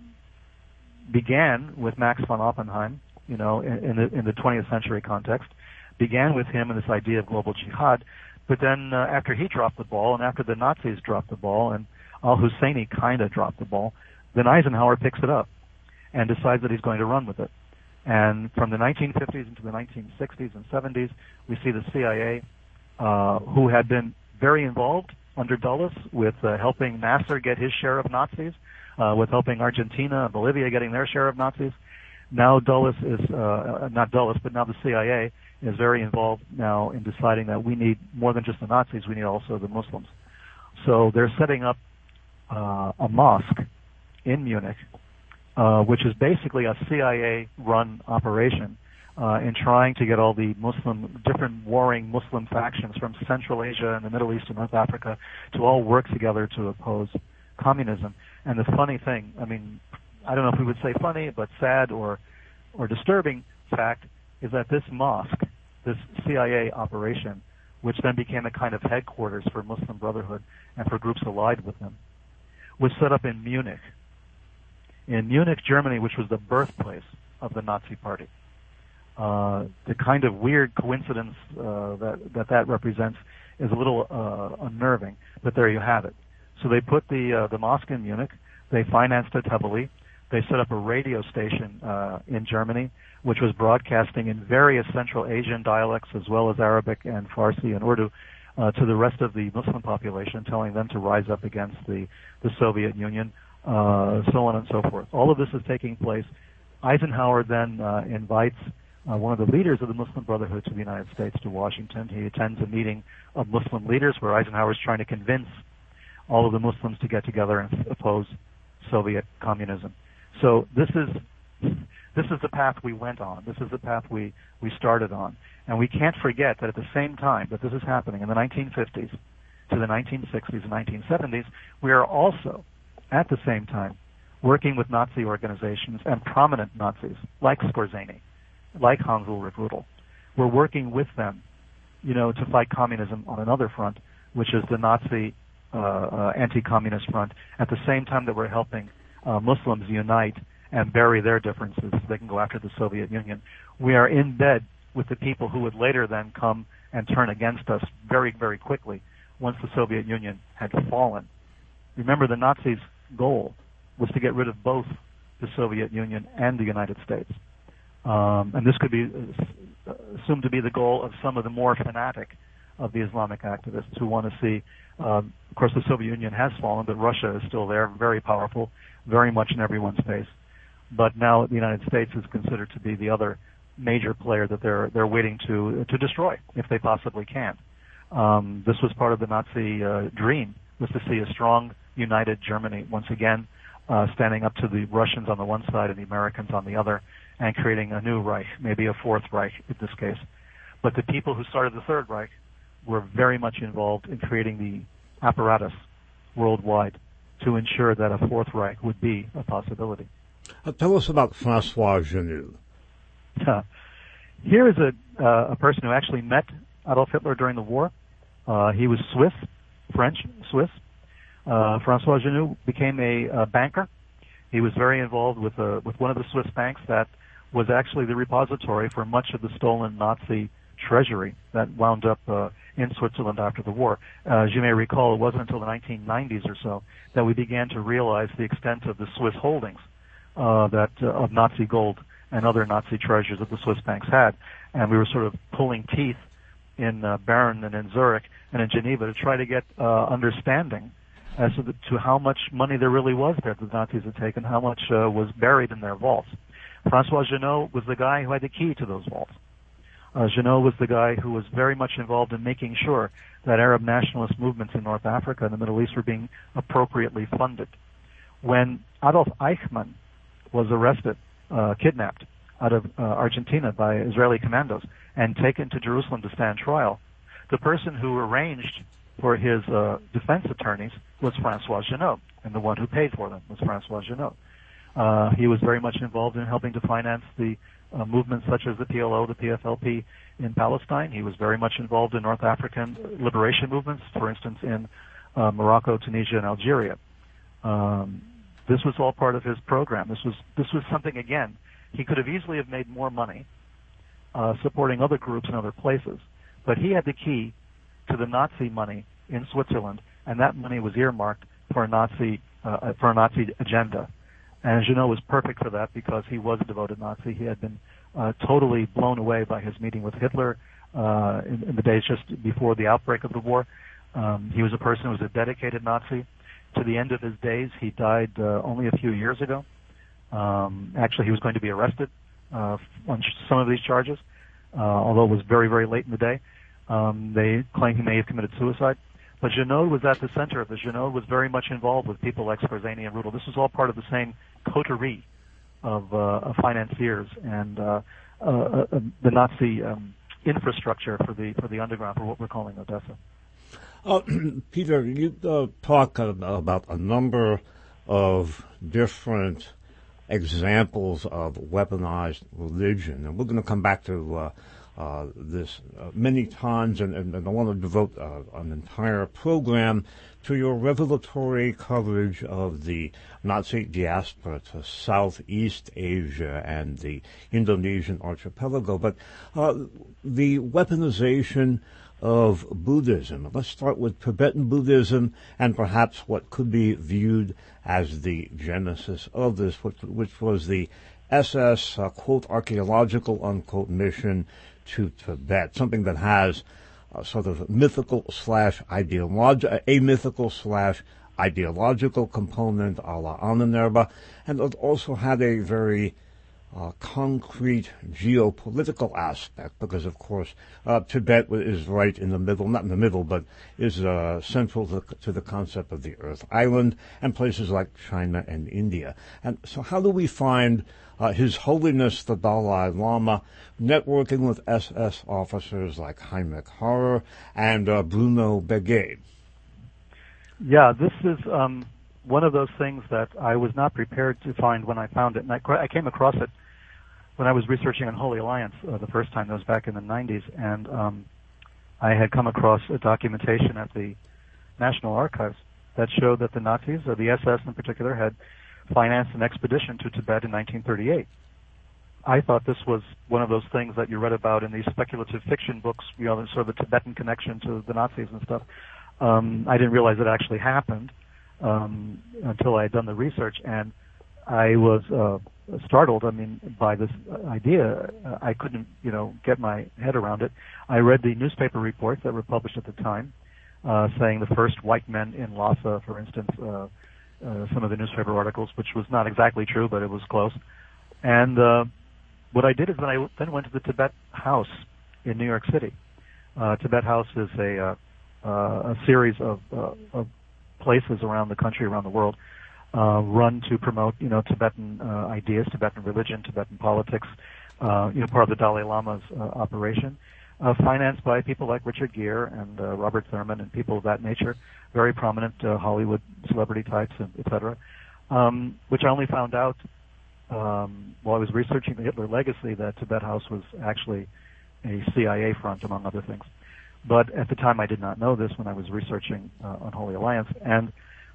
Speaker 2: began with Max von Oppenheim, you know, in, in, the, in the twentieth century context, began with him and this idea of global jihad. But then uh, after he dropped the ball, and after the Nazis dropped the ball, and al-Husseini kind of dropped the ball, then Eisenhower picks it up and decides that he's going to run with it. And from the nineteen fifties into the nineteen sixties and seventies, we see the C I A, uh, who had been very involved under Dulles with uh, helping Nasser get his share of Nazis, uh, with helping Argentina and Bolivia getting their share of Nazis. Now Dulles is, uh, not Dulles, but now the C I A is very involved now in deciding that we need more than just the Nazis, we need also the Muslims. So they're setting up uh, a mosque in Munich, uh, which is basically a C I A-run operation uh, in trying to get all the Muslim, different warring Muslim factions from Central Asia and the Middle East and North Africa to all work together to oppose communism. And the funny thing, I mean, I don't know if we would say funny, but sad or or disturbing fact is that this mosque, this C I A operation, which then became a kind of headquarters for Muslim Brotherhood and for groups allied with them, was set up in Munich. In Munich, Germany, which was the birthplace of the Nazi Party. Uh, the kind of weird coincidence uh, that, that that represents is a little uh, unnerving, but there you have it. So they put the uh, the mosque in Munich. They financed it heavily. They set up a radio station uh, in Germany, which was broadcasting in various Central Asian dialects as well as Arabic and Farsi and Urdu uh, to the rest of the Muslim population, telling them to rise up against the, the Soviet Union, uh, so on and so forth. All of this is taking place. Eisenhower then uh, invites uh, one of the leaders of the Muslim Brotherhood to the United States, to Washington. He attends a meeting of Muslim leaders where Eisenhower is trying to convince all of the Muslims to get together and oppose Soviet communism. So this is this is the path we went on. This is the path we, we started on. And we can't forget that at the same time that this is happening in the nineteen fifties to the nineteen sixties and nineteen seventies, we are also, at the same time, working with Nazi organizations and prominent Nazis like Skorzeny, like Hans Ulrich Rudel. We're working with them, you know, to fight communism on another front, which is the Nazi uh, uh, anti-communist front, at the same time that we're helping Uh, Muslims unite and bury their differences so they can go after the Soviet Union. We are in bed with the people who would later then come and turn against us very, very quickly once the Soviet Union had fallen. Remember, the Nazis' goal was to get rid of both the Soviet Union and the United States. Um, and this could be uh, assumed to be the goal of some of the more fanatic of the Islamic activists who want to see, um, of course, the Soviet Union has fallen, but Russia is still there, very powerful, very much in everyone's face. But now the United States is considered to be the other major player that they're they're waiting to to destroy if they possibly can. Um, this was part of the Nazi uh, dream, was to see a strong, united Germany once again, uh, standing up to the Russians on the one side and the Americans on the other, and creating a new Reich, maybe a fourth Reich in this case. But the people who started the Third Reich were very much involved in creating the apparatus worldwide to ensure that a Fourth Reich would be a possibility.
Speaker 1: Uh, tell us about Francois Genoud.
Speaker 2: Uh, here is a, uh, a person who actually met Adolf Hitler during the war. Uh, he was Swiss, French, Swiss. Uh, Francois Genoud became a, a banker. He was very involved with, uh, with one of the Swiss banks that was actually the repository for much of the stolen Nazi treasury that wound up uh, in Switzerland after the war. Uh, as you may recall, it wasn't until the nineteen nineties or so that we began to realize the extent of the Swiss holdings uh, that uh, of Nazi gold and other Nazi treasures that the Swiss banks had. And we were sort of pulling teeth in uh, Bern and in Zurich and in Geneva to try to get uh, understanding as to, the, to how much money there really was there that the Nazis had taken, how much uh, was buried in their vaults. Francois Genoud was the guy who had the key to those vaults. Uh, Genoud was the guy who was very much involved in making sure that Arab nationalist movements in North Africa and the Middle East were being appropriately funded. When Adolf Eichmann was arrested, uh, kidnapped out of uh, Argentina by Israeli commandos and taken to Jerusalem to stand trial, the person who arranged for his uh, defense attorneys was Francois Genoud, and the one who paid for them was Francois Genoud. Uh, he was very much involved in helping to finance the uh, movements such as the P L O, the P F L P in Palestine. He was very much involved in North African liberation movements, for instance, in uh, Morocco, Tunisia, and Algeria. Um, this was all part of his program. This was this was something, again, he could have easily have made more money uh, supporting other groups in other places, but he had the key to the Nazi money in Switzerland, and that money was earmarked for a Nazi uh, for a Nazi agenda. And Junot was perfect for that because he was a devoted Nazi. He had been uh, totally blown away by his meeting with Hitler uh, in, in the days just before the outbreak of the war. Um, he was a person who was a dedicated Nazi. To the end of his days, he died uh, only a few years ago. Um, actually, he was going to be arrested uh, on some of these charges, uh, although it was very, very late in the day. Um, they claim he may have committed suicide. But Junot was at the center of it. Junot was very much involved with people like Skorzeny and Rudel. This was all part of the same coterie of, uh, of financiers and uh, uh, uh, the Nazi um, infrastructure for the for the underground, for what we're calling Odessa.
Speaker 1: Uh, Peter, you uh, talk uh, about a number of different examples of weaponized religion, and we're going to come back to uh, uh, this uh, many times, and, and, and I want to devote uh, an entire program to your revelatory coverage of the Nazi diaspora to Southeast Asia and the Indonesian archipelago. But uh, the weaponization of Buddhism. Let's start with Tibetan Buddhism and perhaps what could be viewed as the genesis of this, which, which was the S S, uh, quote, archaeological, unquote, mission to Tibet, something that has a sort of mythical slash ideological, a mythical slash ideological component a la Ahnenerbe, and it also had a very Uh, concrete geopolitical aspect, because of course uh, Tibet is right in the middle, not in the middle, but is uh, central to, to the concept of the Earth Island and places like China and India. And so how do we find uh, His Holiness the Dalai Lama networking with S S officers like Heinrich Harrer and uh, Bruno Begay?
Speaker 2: Yeah, this is um, one of those things that I was not prepared to find when I found it, and I, I came across it when I was researching on Holy Alliance uh, the first time. That was back in the nineties, and um, I had come across a documentation at the National Archives that showed that the Nazis, or the S S in particular, had financed an expedition to Tibet in nineteen thirty-eight. I thought this was one of those things that you read about in these speculative fiction books, you know, sort of the Tibetan connection to the Nazis and stuff. Um, I didn't realize it actually happened um, until I had done the research, and I was uh, startled, I mean, by this idea. Uh, I couldn't, you know, get my head around it. I read the newspaper reports that were published at the time, uh, saying the first white men in Lhasa, for instance, uh, uh, some of the newspaper articles, which was not exactly true, but it was close. And uh, what I did is then I then went to the Tibet House in New York City. Uh, Tibet House is a, uh, uh, a series of, uh, of places around the country, around the world, Uh, run to promote, you know, Tibetan uh, ideas, Tibetan religion, Tibetan politics, uh, you know, part of the Dalai Lama's uh, operation, uh, financed by people like Richard Gere and uh, Robert Thurman and people of that nature, very prominent uh, Hollywood celebrity types, and et cetera, um, which I only found out um, while I was researching the Hitler legacy that Tibet House was actually a C I A front, among other things. But at the time I did not know this when I was researching uh, on Holy Alliance. And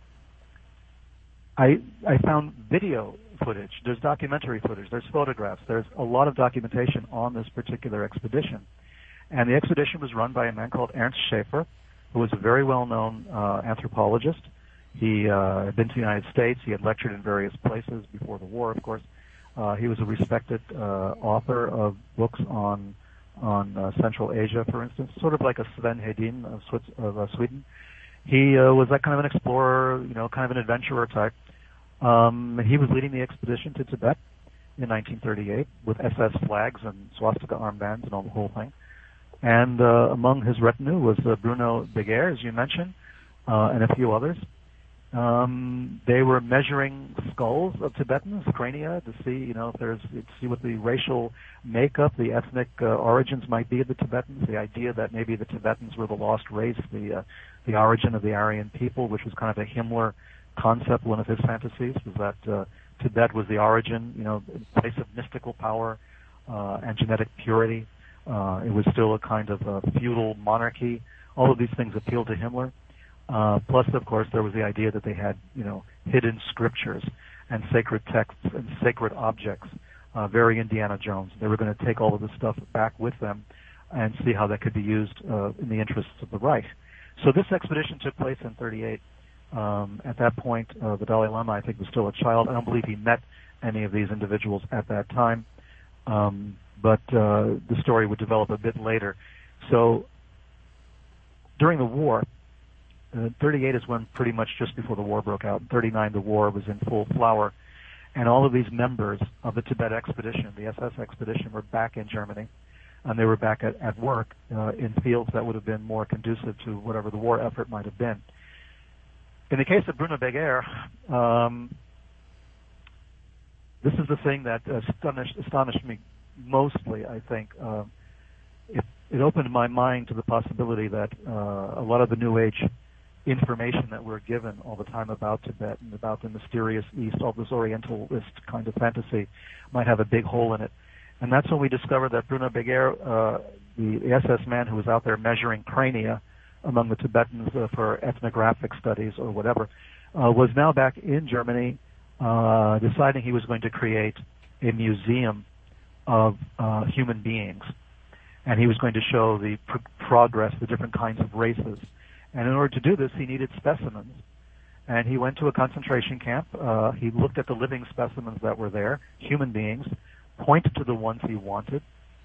Speaker 2: I, I found video footage, there's documentary footage, there's photographs, there's a lot of documentation on this particular expedition. And the expedition was run by a man called Ernst Schaefer, who was a very well-known uh, anthropologist. He uh, had been to the United States, he had lectured in various places before the war, of course. Uh, he was a respected uh, author of books on on uh, Central Asia, for instance, sort of like a Sven Hedin of, Swiss, of uh, Sweden. He uh, was that kind of an explorer, you know, kind of an adventurer type. Um, he was leading the expedition to Tibet in nineteen thirty-eight with S S flags and swastika armbands and all the whole thing. And uh, among his retinue was uh, Bruno Begay, as you mentioned, uh, and a few others. Um, they were measuring skulls of Tibetans, crania, to see, you know, if there's, to see what the racial makeup, the ethnic uh, origins might be of the Tibetans. The idea that maybe the Tibetans were the lost race, the uh, the origin of the Aryan people, which was kind of a Himmler concept. One of his fantasies was that uh, Tibet was the origin, you know, place of mystical power uh, and genetic purity. Uh, it was still a kind of a feudal monarchy. All of these things appealed to Himmler. Uh, plus, of course, there was the idea that they had, you know, hidden scriptures and sacred texts and sacred objects. Uh, very Indiana Jones. They were going to take all of this stuff back with them and see how that could be used uh, in the interests of the Reich. So this expedition took place in thirty-eight. Um, at that point, uh, the Dalai Lama, I think, was still a child. I don't believe he met any of these individuals at that time. Um, but uh, the story would develop a bit later. So during the war, uh, thirty-eight is when pretty much just before the war broke out. In thirty-nine, the war was in full flower. And all of these members of the Tibet expedition, the S S expedition, were back in Germany. And they were back at, at work uh, in fields that would have been more conducive to whatever the war effort might have been. In the case of Bruno Beguer, um, this is the thing that astonished, astonished me mostly, I think. Uh, it, it opened my mind to the possibility that uh, a lot of the New Age information that we're given all the time about Tibet and about the mysterious East, all this Orientalist kind of fantasy, might have a big hole in it. And that's when we discovered that Bruno Beguer, uh, the, the S S man who was out there measuring crania among the Tibetans uh, for ethnographic studies or whatever, uh, was now back in Germany, uh, deciding he was going to create a museum of uh, human beings. And he was going to show the pr- progress, the different kinds of races. And in order to do this, he needed specimens. And he went to a concentration camp. Uh, he looked at the living specimens that were there, human beings, pointed to the ones he wanted,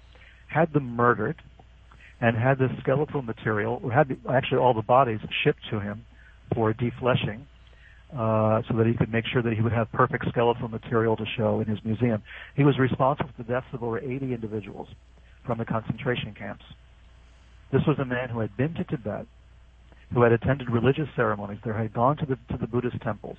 Speaker 2: had them murdered, and had the skeletal material, or had the, actually all the bodies shipped to him for defleshing, uh, so that he could make sure that he would have perfect skeletal material to show in his museum. He was responsible for the deaths of over eighty individuals from the concentration camps. This was a man who had been to Tibet, who had attended religious ceremonies there, had gone to the to the Buddhist temples,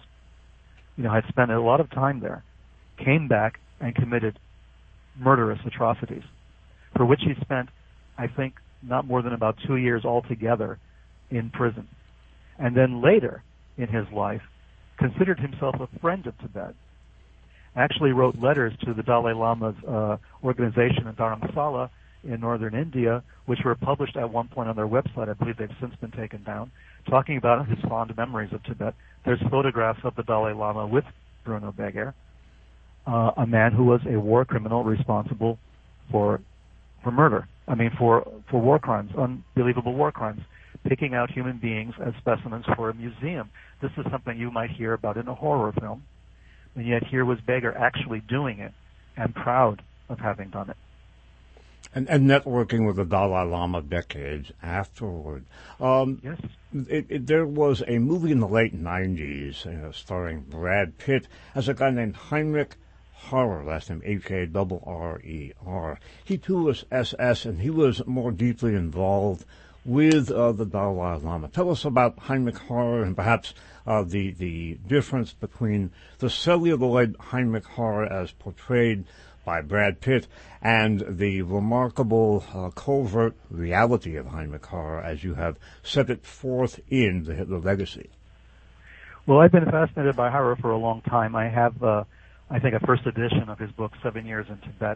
Speaker 2: you know, had spent a lot of time there, came back and committed murderous atrocities, for which he spent, I think, not more than about two years altogether in prison. And then later in his life, considered himself a friend of Tibet, actually wrote letters to the Dalai Lama's uh, organization in Dharamsala in northern India, which were published at one point on their website. I believe they've since been taken down, talking about his fond memories of Tibet. There's photographs of the Dalai Lama with Bruno Beguer, uh, a man who was a war criminal responsible for for murder. I mean, for, for war crimes, unbelievable war crimes, picking out human beings as specimens for a museum. This is something you might hear about in a horror film, and yet here was Beguer actually doing it and proud of having done it.
Speaker 1: And, and networking with the Dalai Lama decades afterward. Um,
Speaker 2: yes.
Speaker 1: It, it, there was a movie in the late nineties uh, starring Brad Pitt as a guy named Heinrich Harrer, last name H A R R E R. He too was S S, and he was more deeply involved with uh, the Dalai Lama. Tell us about Heinrich Harrer and perhaps uh, the the difference between the celluloid Heinrich Harrer as portrayed by Brad Pitt and the remarkable uh, covert reality of Heinrich Harrer as you have set it forth in the Hitler Legacy.
Speaker 2: Well, I've been fascinated by Harrer for a long time. I have, uh, I think, a first edition of his book, Seven Years in Tibet,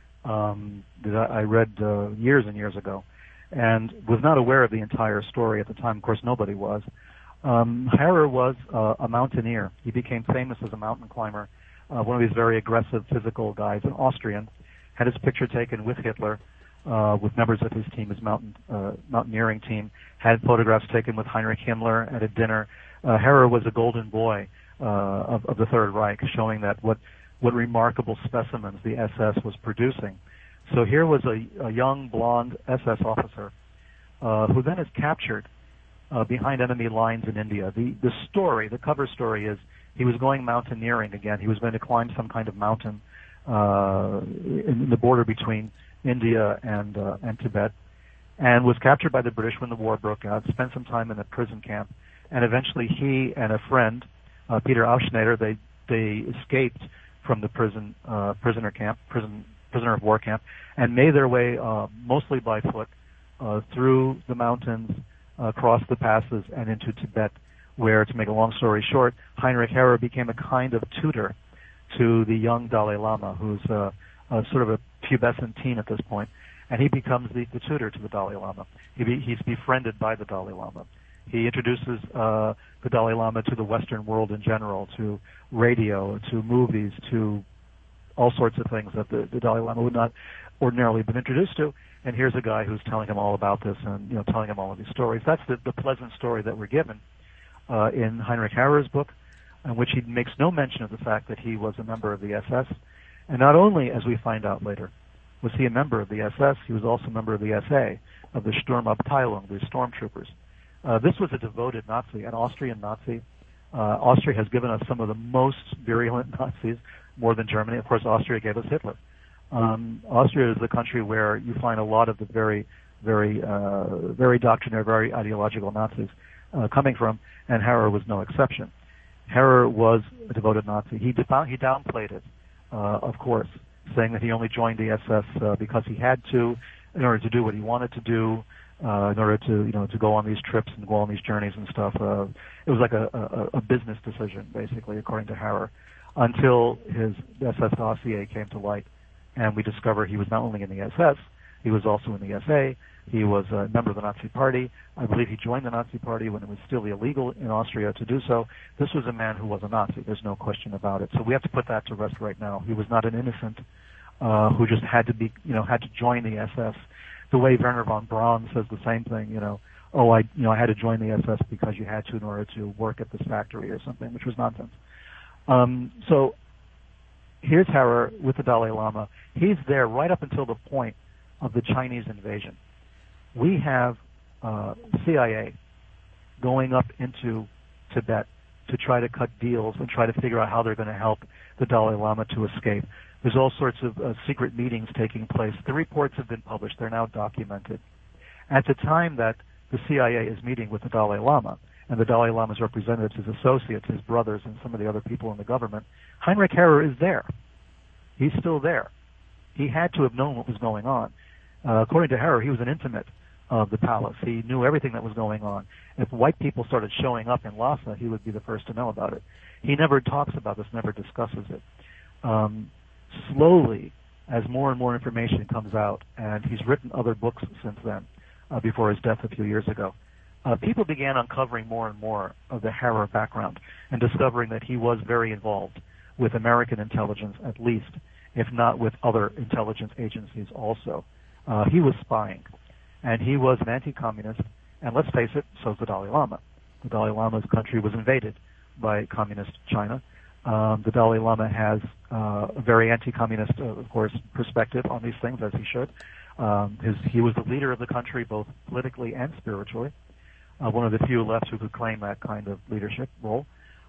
Speaker 2: um, that I read uh, years and years ago, and was not aware of the entire story at the time. Of course, nobody was. Um, Harrer was uh, a mountaineer. He became famous as a mountain climber. Uh, one of these very aggressive physical guys, an Austrian, had his picture taken with Hitler, uh, with members of his team, his mountain uh, mountaineering team, had photographs taken with Heinrich Himmler at a dinner. Uh, Harrer was a golden boy uh, of, of the Third Reich, showing that what, what remarkable specimens the S S was producing. So here was a, a young, blonde S S officer uh, who then is captured uh, behind enemy lines in India. The, the story, the cover story is he was going mountaineering again. He was going to climb some kind of mountain uh, in the border between India and uh, and Tibet, and was captured by the British when the war broke out, spent some time in a prison camp, and eventually he and a friend, uh, Peter Aufschneider, they they escaped from the prison uh, prisoner camp, prison prisoner of war camp, and made their way uh, mostly by foot uh, through the mountains, uh, across the passes, and into Tibet, where, to make a long story short, Heinrich Harrer became a kind of tutor to the young Dalai Lama, who's uh, uh, sort of a pubescent teen at this point, and he becomes the, the tutor to the Dalai Lama. He be, he's befriended by the Dalai Lama. He introduces uh, the Dalai Lama to the Western world in general, to radio, to movies, to all sorts of things that the, the Dalai Lama would not ordinarily have been introduced to. And here's a guy who's telling him all about this and, you know, telling him all of these stories. That's the, the pleasant story that we're given uh, in Heinrich Harrer's book, in which he makes no mention of the fact that he was a member of the S S. And not only, as we find out later, was he a member of the S S, he was also a member of the S A, of the Sturmabteilung, the stormtroopers. Uh, this was a devoted Nazi, an Austrian Nazi. Uh, Austria has given us some of the most virulent Nazis, more than Germany. Of course, Austria gave us Hitler. Um, Austria is the country where you find a lot of the very, very, uh, very doctrinaire, very ideological Nazis uh, coming from, and Harrer was no exception. Harrer was a devoted Nazi. He, defound, he downplayed it, uh, of course, saying that he only joined the S S uh, because he had to, in order to do what he wanted to do, uh, in order to, you know, to go on these trips and go on these journeys and stuff. Uh, it was like a, a, a business decision, basically, according to Harrer, until his S S dossier came to light, and we discover he was not only in the S S, he was also in the S A. He was a member of the Nazi Party. I believe he joined the Nazi Party when it was still illegal in Austria to do so. This was a man who was a Nazi. There's no question about it. So we have to put that to rest right now. He was not an innocent uh, who just had to be, you know, had to join the S S. The way Werner von Braun says the same thing, you know, oh, I, you know, I had to join the S S because you had to in order to work at this factory or something, which was nonsense. Um, so here's Harrer with the Dalai Lama. He's there right up until the point of the Chinese invasion. We have uh, C I A going up into Tibet to try to cut deals and try to figure out how they're going to help the Dalai Lama to escape. There's all sorts of uh, secret meetings taking place. The reports have been published. They're now documented. At the time that the C I A is meeting with the Dalai Lama, and the Dalai Lama's representatives, his associates, his brothers, and some of the other people in the government, Heinrich Harrer is there. He's still there. He had to have known what was going on. Uh, according to Harrer, he was an intimate of the palace. He knew everything that was going on. If white people started showing up in Lhasa, he would be the first to know about it. He never talks about this, never discusses it. Um, slowly, as more and more information comes out, and he's written other books since then, uh, before his death a few years ago, uh, people began uncovering more and more of the Harrer background and discovering that he was very involved with American intelligence, at least, if not with other intelligence agencies also. Uh, he was spying, and he was an anti-communist, and let's face it, so's the Dalai Lama. The Dalai Lama's country was invaded by communist China. Um, the Dalai Lama has uh, a very anti-communist, uh, of course, perspective on these things, as he should. Um, his, he was the leader of the country, both politically and spiritually, uh, one of the few left who could claim that kind of leadership role.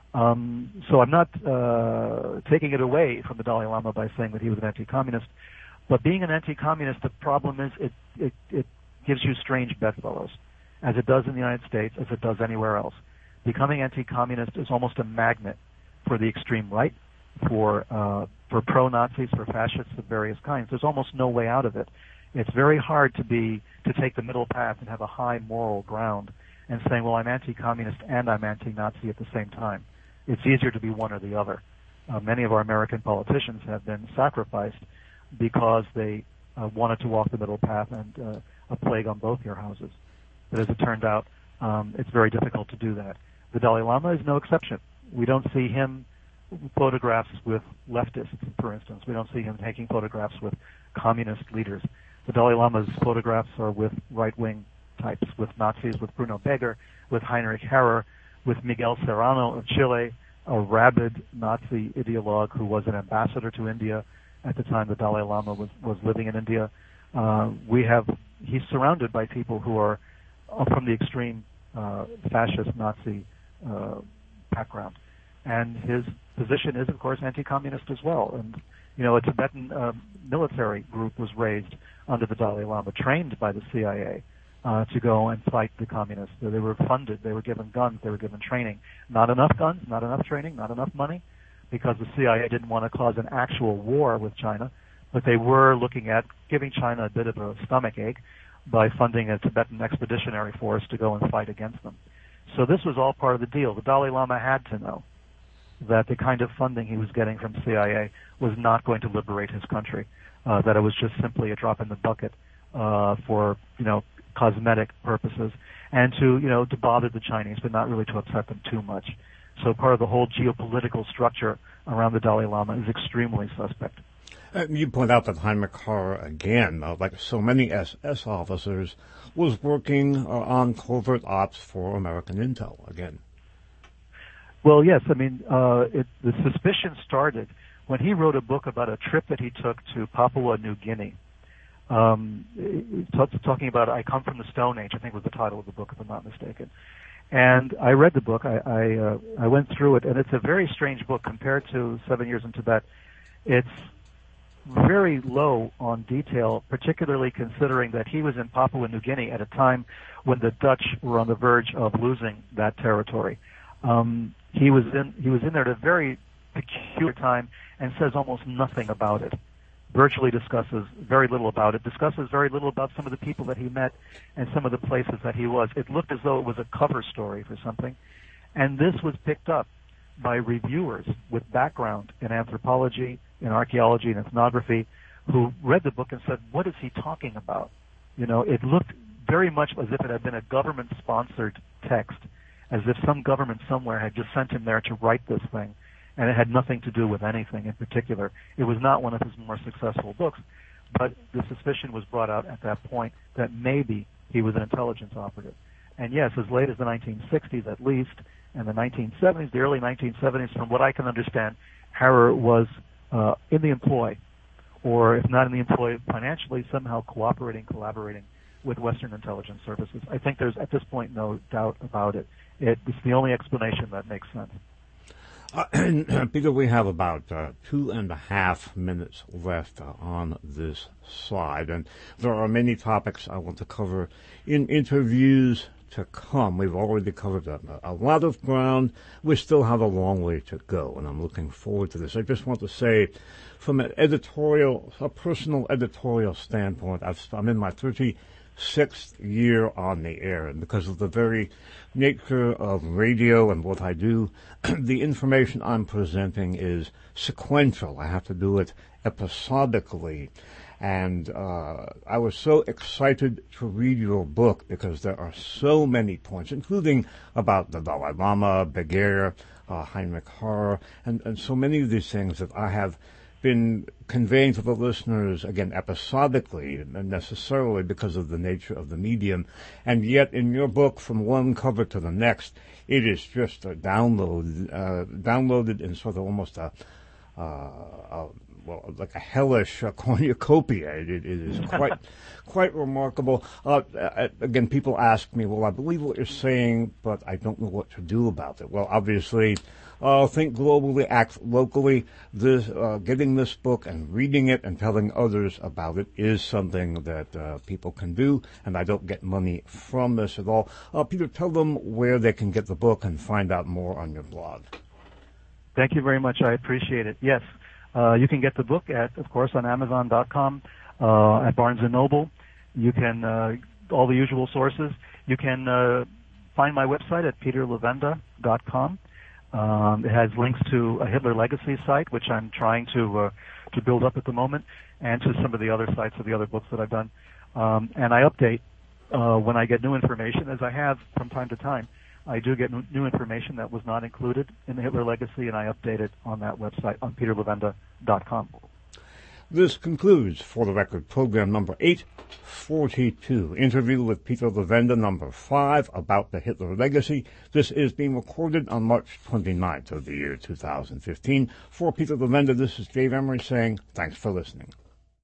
Speaker 2: Um, so I'm not uh, taking it away from the Dalai Lama by saying that he was an anti-communist, but being an anti-communist, the problem is it, it, it gives you strange bedfellows, as it does in the United States, as it does anywhere else. Becoming anti-communist is almost a magnet for the extreme right, for uh, for pro-Nazis, for fascists of various kinds. There's almost no way out of it. It's very hard to be to take the middle path and have a high moral ground and saying, well, I'm anti-communist and I'm anti-Nazi at the same time. It's easier to be one or the other. Uh, many of our American politicians have been sacrificed because they uh, wanted to walk the middle path and uh, a plague on both your houses. But as it turned out, um, it's very difficult to do that. The Dalai Lama is no exception. We don't see him photographs with leftists, for instance. We don't see him taking photographs with communist leaders. The Dalai Lama's photographs are with right-wing types, with Nazis, with Bruno Beger, with Heinrich Harrer, with Miguel Serrano of Chile, a rabid Nazi ideologue who was an ambassador to India at the time the Dalai Lama was, was living in India. Uh, we have, he's surrounded by people who are from the extreme uh, fascist Nazi uh, background. And his position is, of course, anti-communist as well. And, you know, a Tibetan uh, military group was raised under the Dalai Lama, trained by the C I A uh, to go and fight the communists. They were funded. They were given guns. They were given training. Not enough guns, not enough training, not enough money, because the C I A didn't want to cause an actual war with China, but they were looking at giving China a bit of a stomach ache by funding a Tibetan expeditionary force to go and fight against them. So this was all part of the deal. The Dalai Lama had to know. that the kind of funding he was getting from C I A was not going to liberate his country, uh, that it was just simply a drop in the bucket uh, for, you know, cosmetic purposes, and to, you know, to bother the Chinese, but not really to upset them too much. So part of the whole geopolitical structure around the Dalai Lama is extremely suspect.
Speaker 1: Uh, you point out that Heinrich Harrer, again, uh, like so many S S officers, was working uh, on covert ops for American intel, again.
Speaker 2: Well, yes. I mean, uh, it, the suspicion started when he wrote a book about a trip that he took to Papua New Guinea. Um, t- talking about I Come from the Stone Age, I think was the title of the book, if I'm not mistaken. And I read the book. I I, uh, I went through it, and it's a very strange book compared to Seven Years in Tibet. It's very low on detail, particularly considering that he was in Papua New Guinea at a time when the Dutch were on the verge of losing that territory. Um, he was in he was in there at a very peculiar time and says almost nothing about it. Virtually discusses very little about it. Discusses very little about some of the people that he met and some of the places that he was. It looked as though it was a cover story for something, and this was picked up by reviewers with background in anthropology, in archaeology, and ethnography, who read the book and said, "What is he talking about?" You know, it looked very much as if it had been a government-sponsored text, as if some government somewhere had just sent him there to write this thing, and it had nothing to do with anything in particular. It was not one of his more successful books, but the suspicion was brought out at that point that maybe he was an intelligence operative. And yes, as late as the nineteen sixties at least, and the nineteen seventies, the early nineteen seventies, from what I can understand, Harrer was uh, in the employ, or if not in the employ financially, somehow cooperating, collaborating with Western intelligence services. I think there's, at this point, no doubt about it. it it's the only explanation that makes sense.
Speaker 1: Uh, and, uh, Peter, we have about uh, two and a half minutes left uh, on this slide, and there are many topics I want to cover in interviews to come. We've already covered a, a lot of ground. We still have a long way to go, and I'm looking forward to this. I just want to say, from an editorial, a personal editorial standpoint, I've, I'm in my thirty-sixth year on the air, and because of the very nature of radio and what I do, the information I'm presenting is sequential. I have to do it episodically. And uh, I was so excited to read your book because there are so many points, including about the Dalai Lama, Beguer, uh, Heinrich Harrer, and, and so many of these things that I have been conveying to the listeners, again, episodically, and necessarily because of the nature of the medium. And yet, in your book, from one cover to the next, it is just a download, uh, downloaded in sort of almost a, uh, a well, like a hellish uh, cornucopia. It, it is quite, quite remarkable. Uh, again, people ask me, well, I believe what you're saying, but I don't know what to do about it. Well, obviously, uh, think globally, act locally. This, uh, getting this book and reading it and telling others about it is something that uh, people can do, and I don't get money from this at all. Uh, Peter, tell them where they can get the book and find out more on your blog.
Speaker 2: Thank you very much. I appreciate it. Yes. Uh, you can get the book at, of course, on Amazon dot com, uh, at Barnes and Noble. You can, uh, all the usual sources. You can uh, find my website at peter levenda dot com. Um, it has links to a Hitler Legacy site, which I'm trying to uh, to build up at the moment, and to some of the other sites of the other books that I've done. Um, and I update uh, when I get new information, as I have from time to time. I do get new information that was not included in the Hitler Legacy, and I update it on that website, on peter levenda dot com.
Speaker 1: This concludes, For the Record, program number eight forty-two, interview with Peter Levenda, number five, about the Hitler Legacy. This is being recorded on March twenty-ninth of the year two thousand fifteen. For Peter Levenda, this is Dave Emery saying thanks for listening.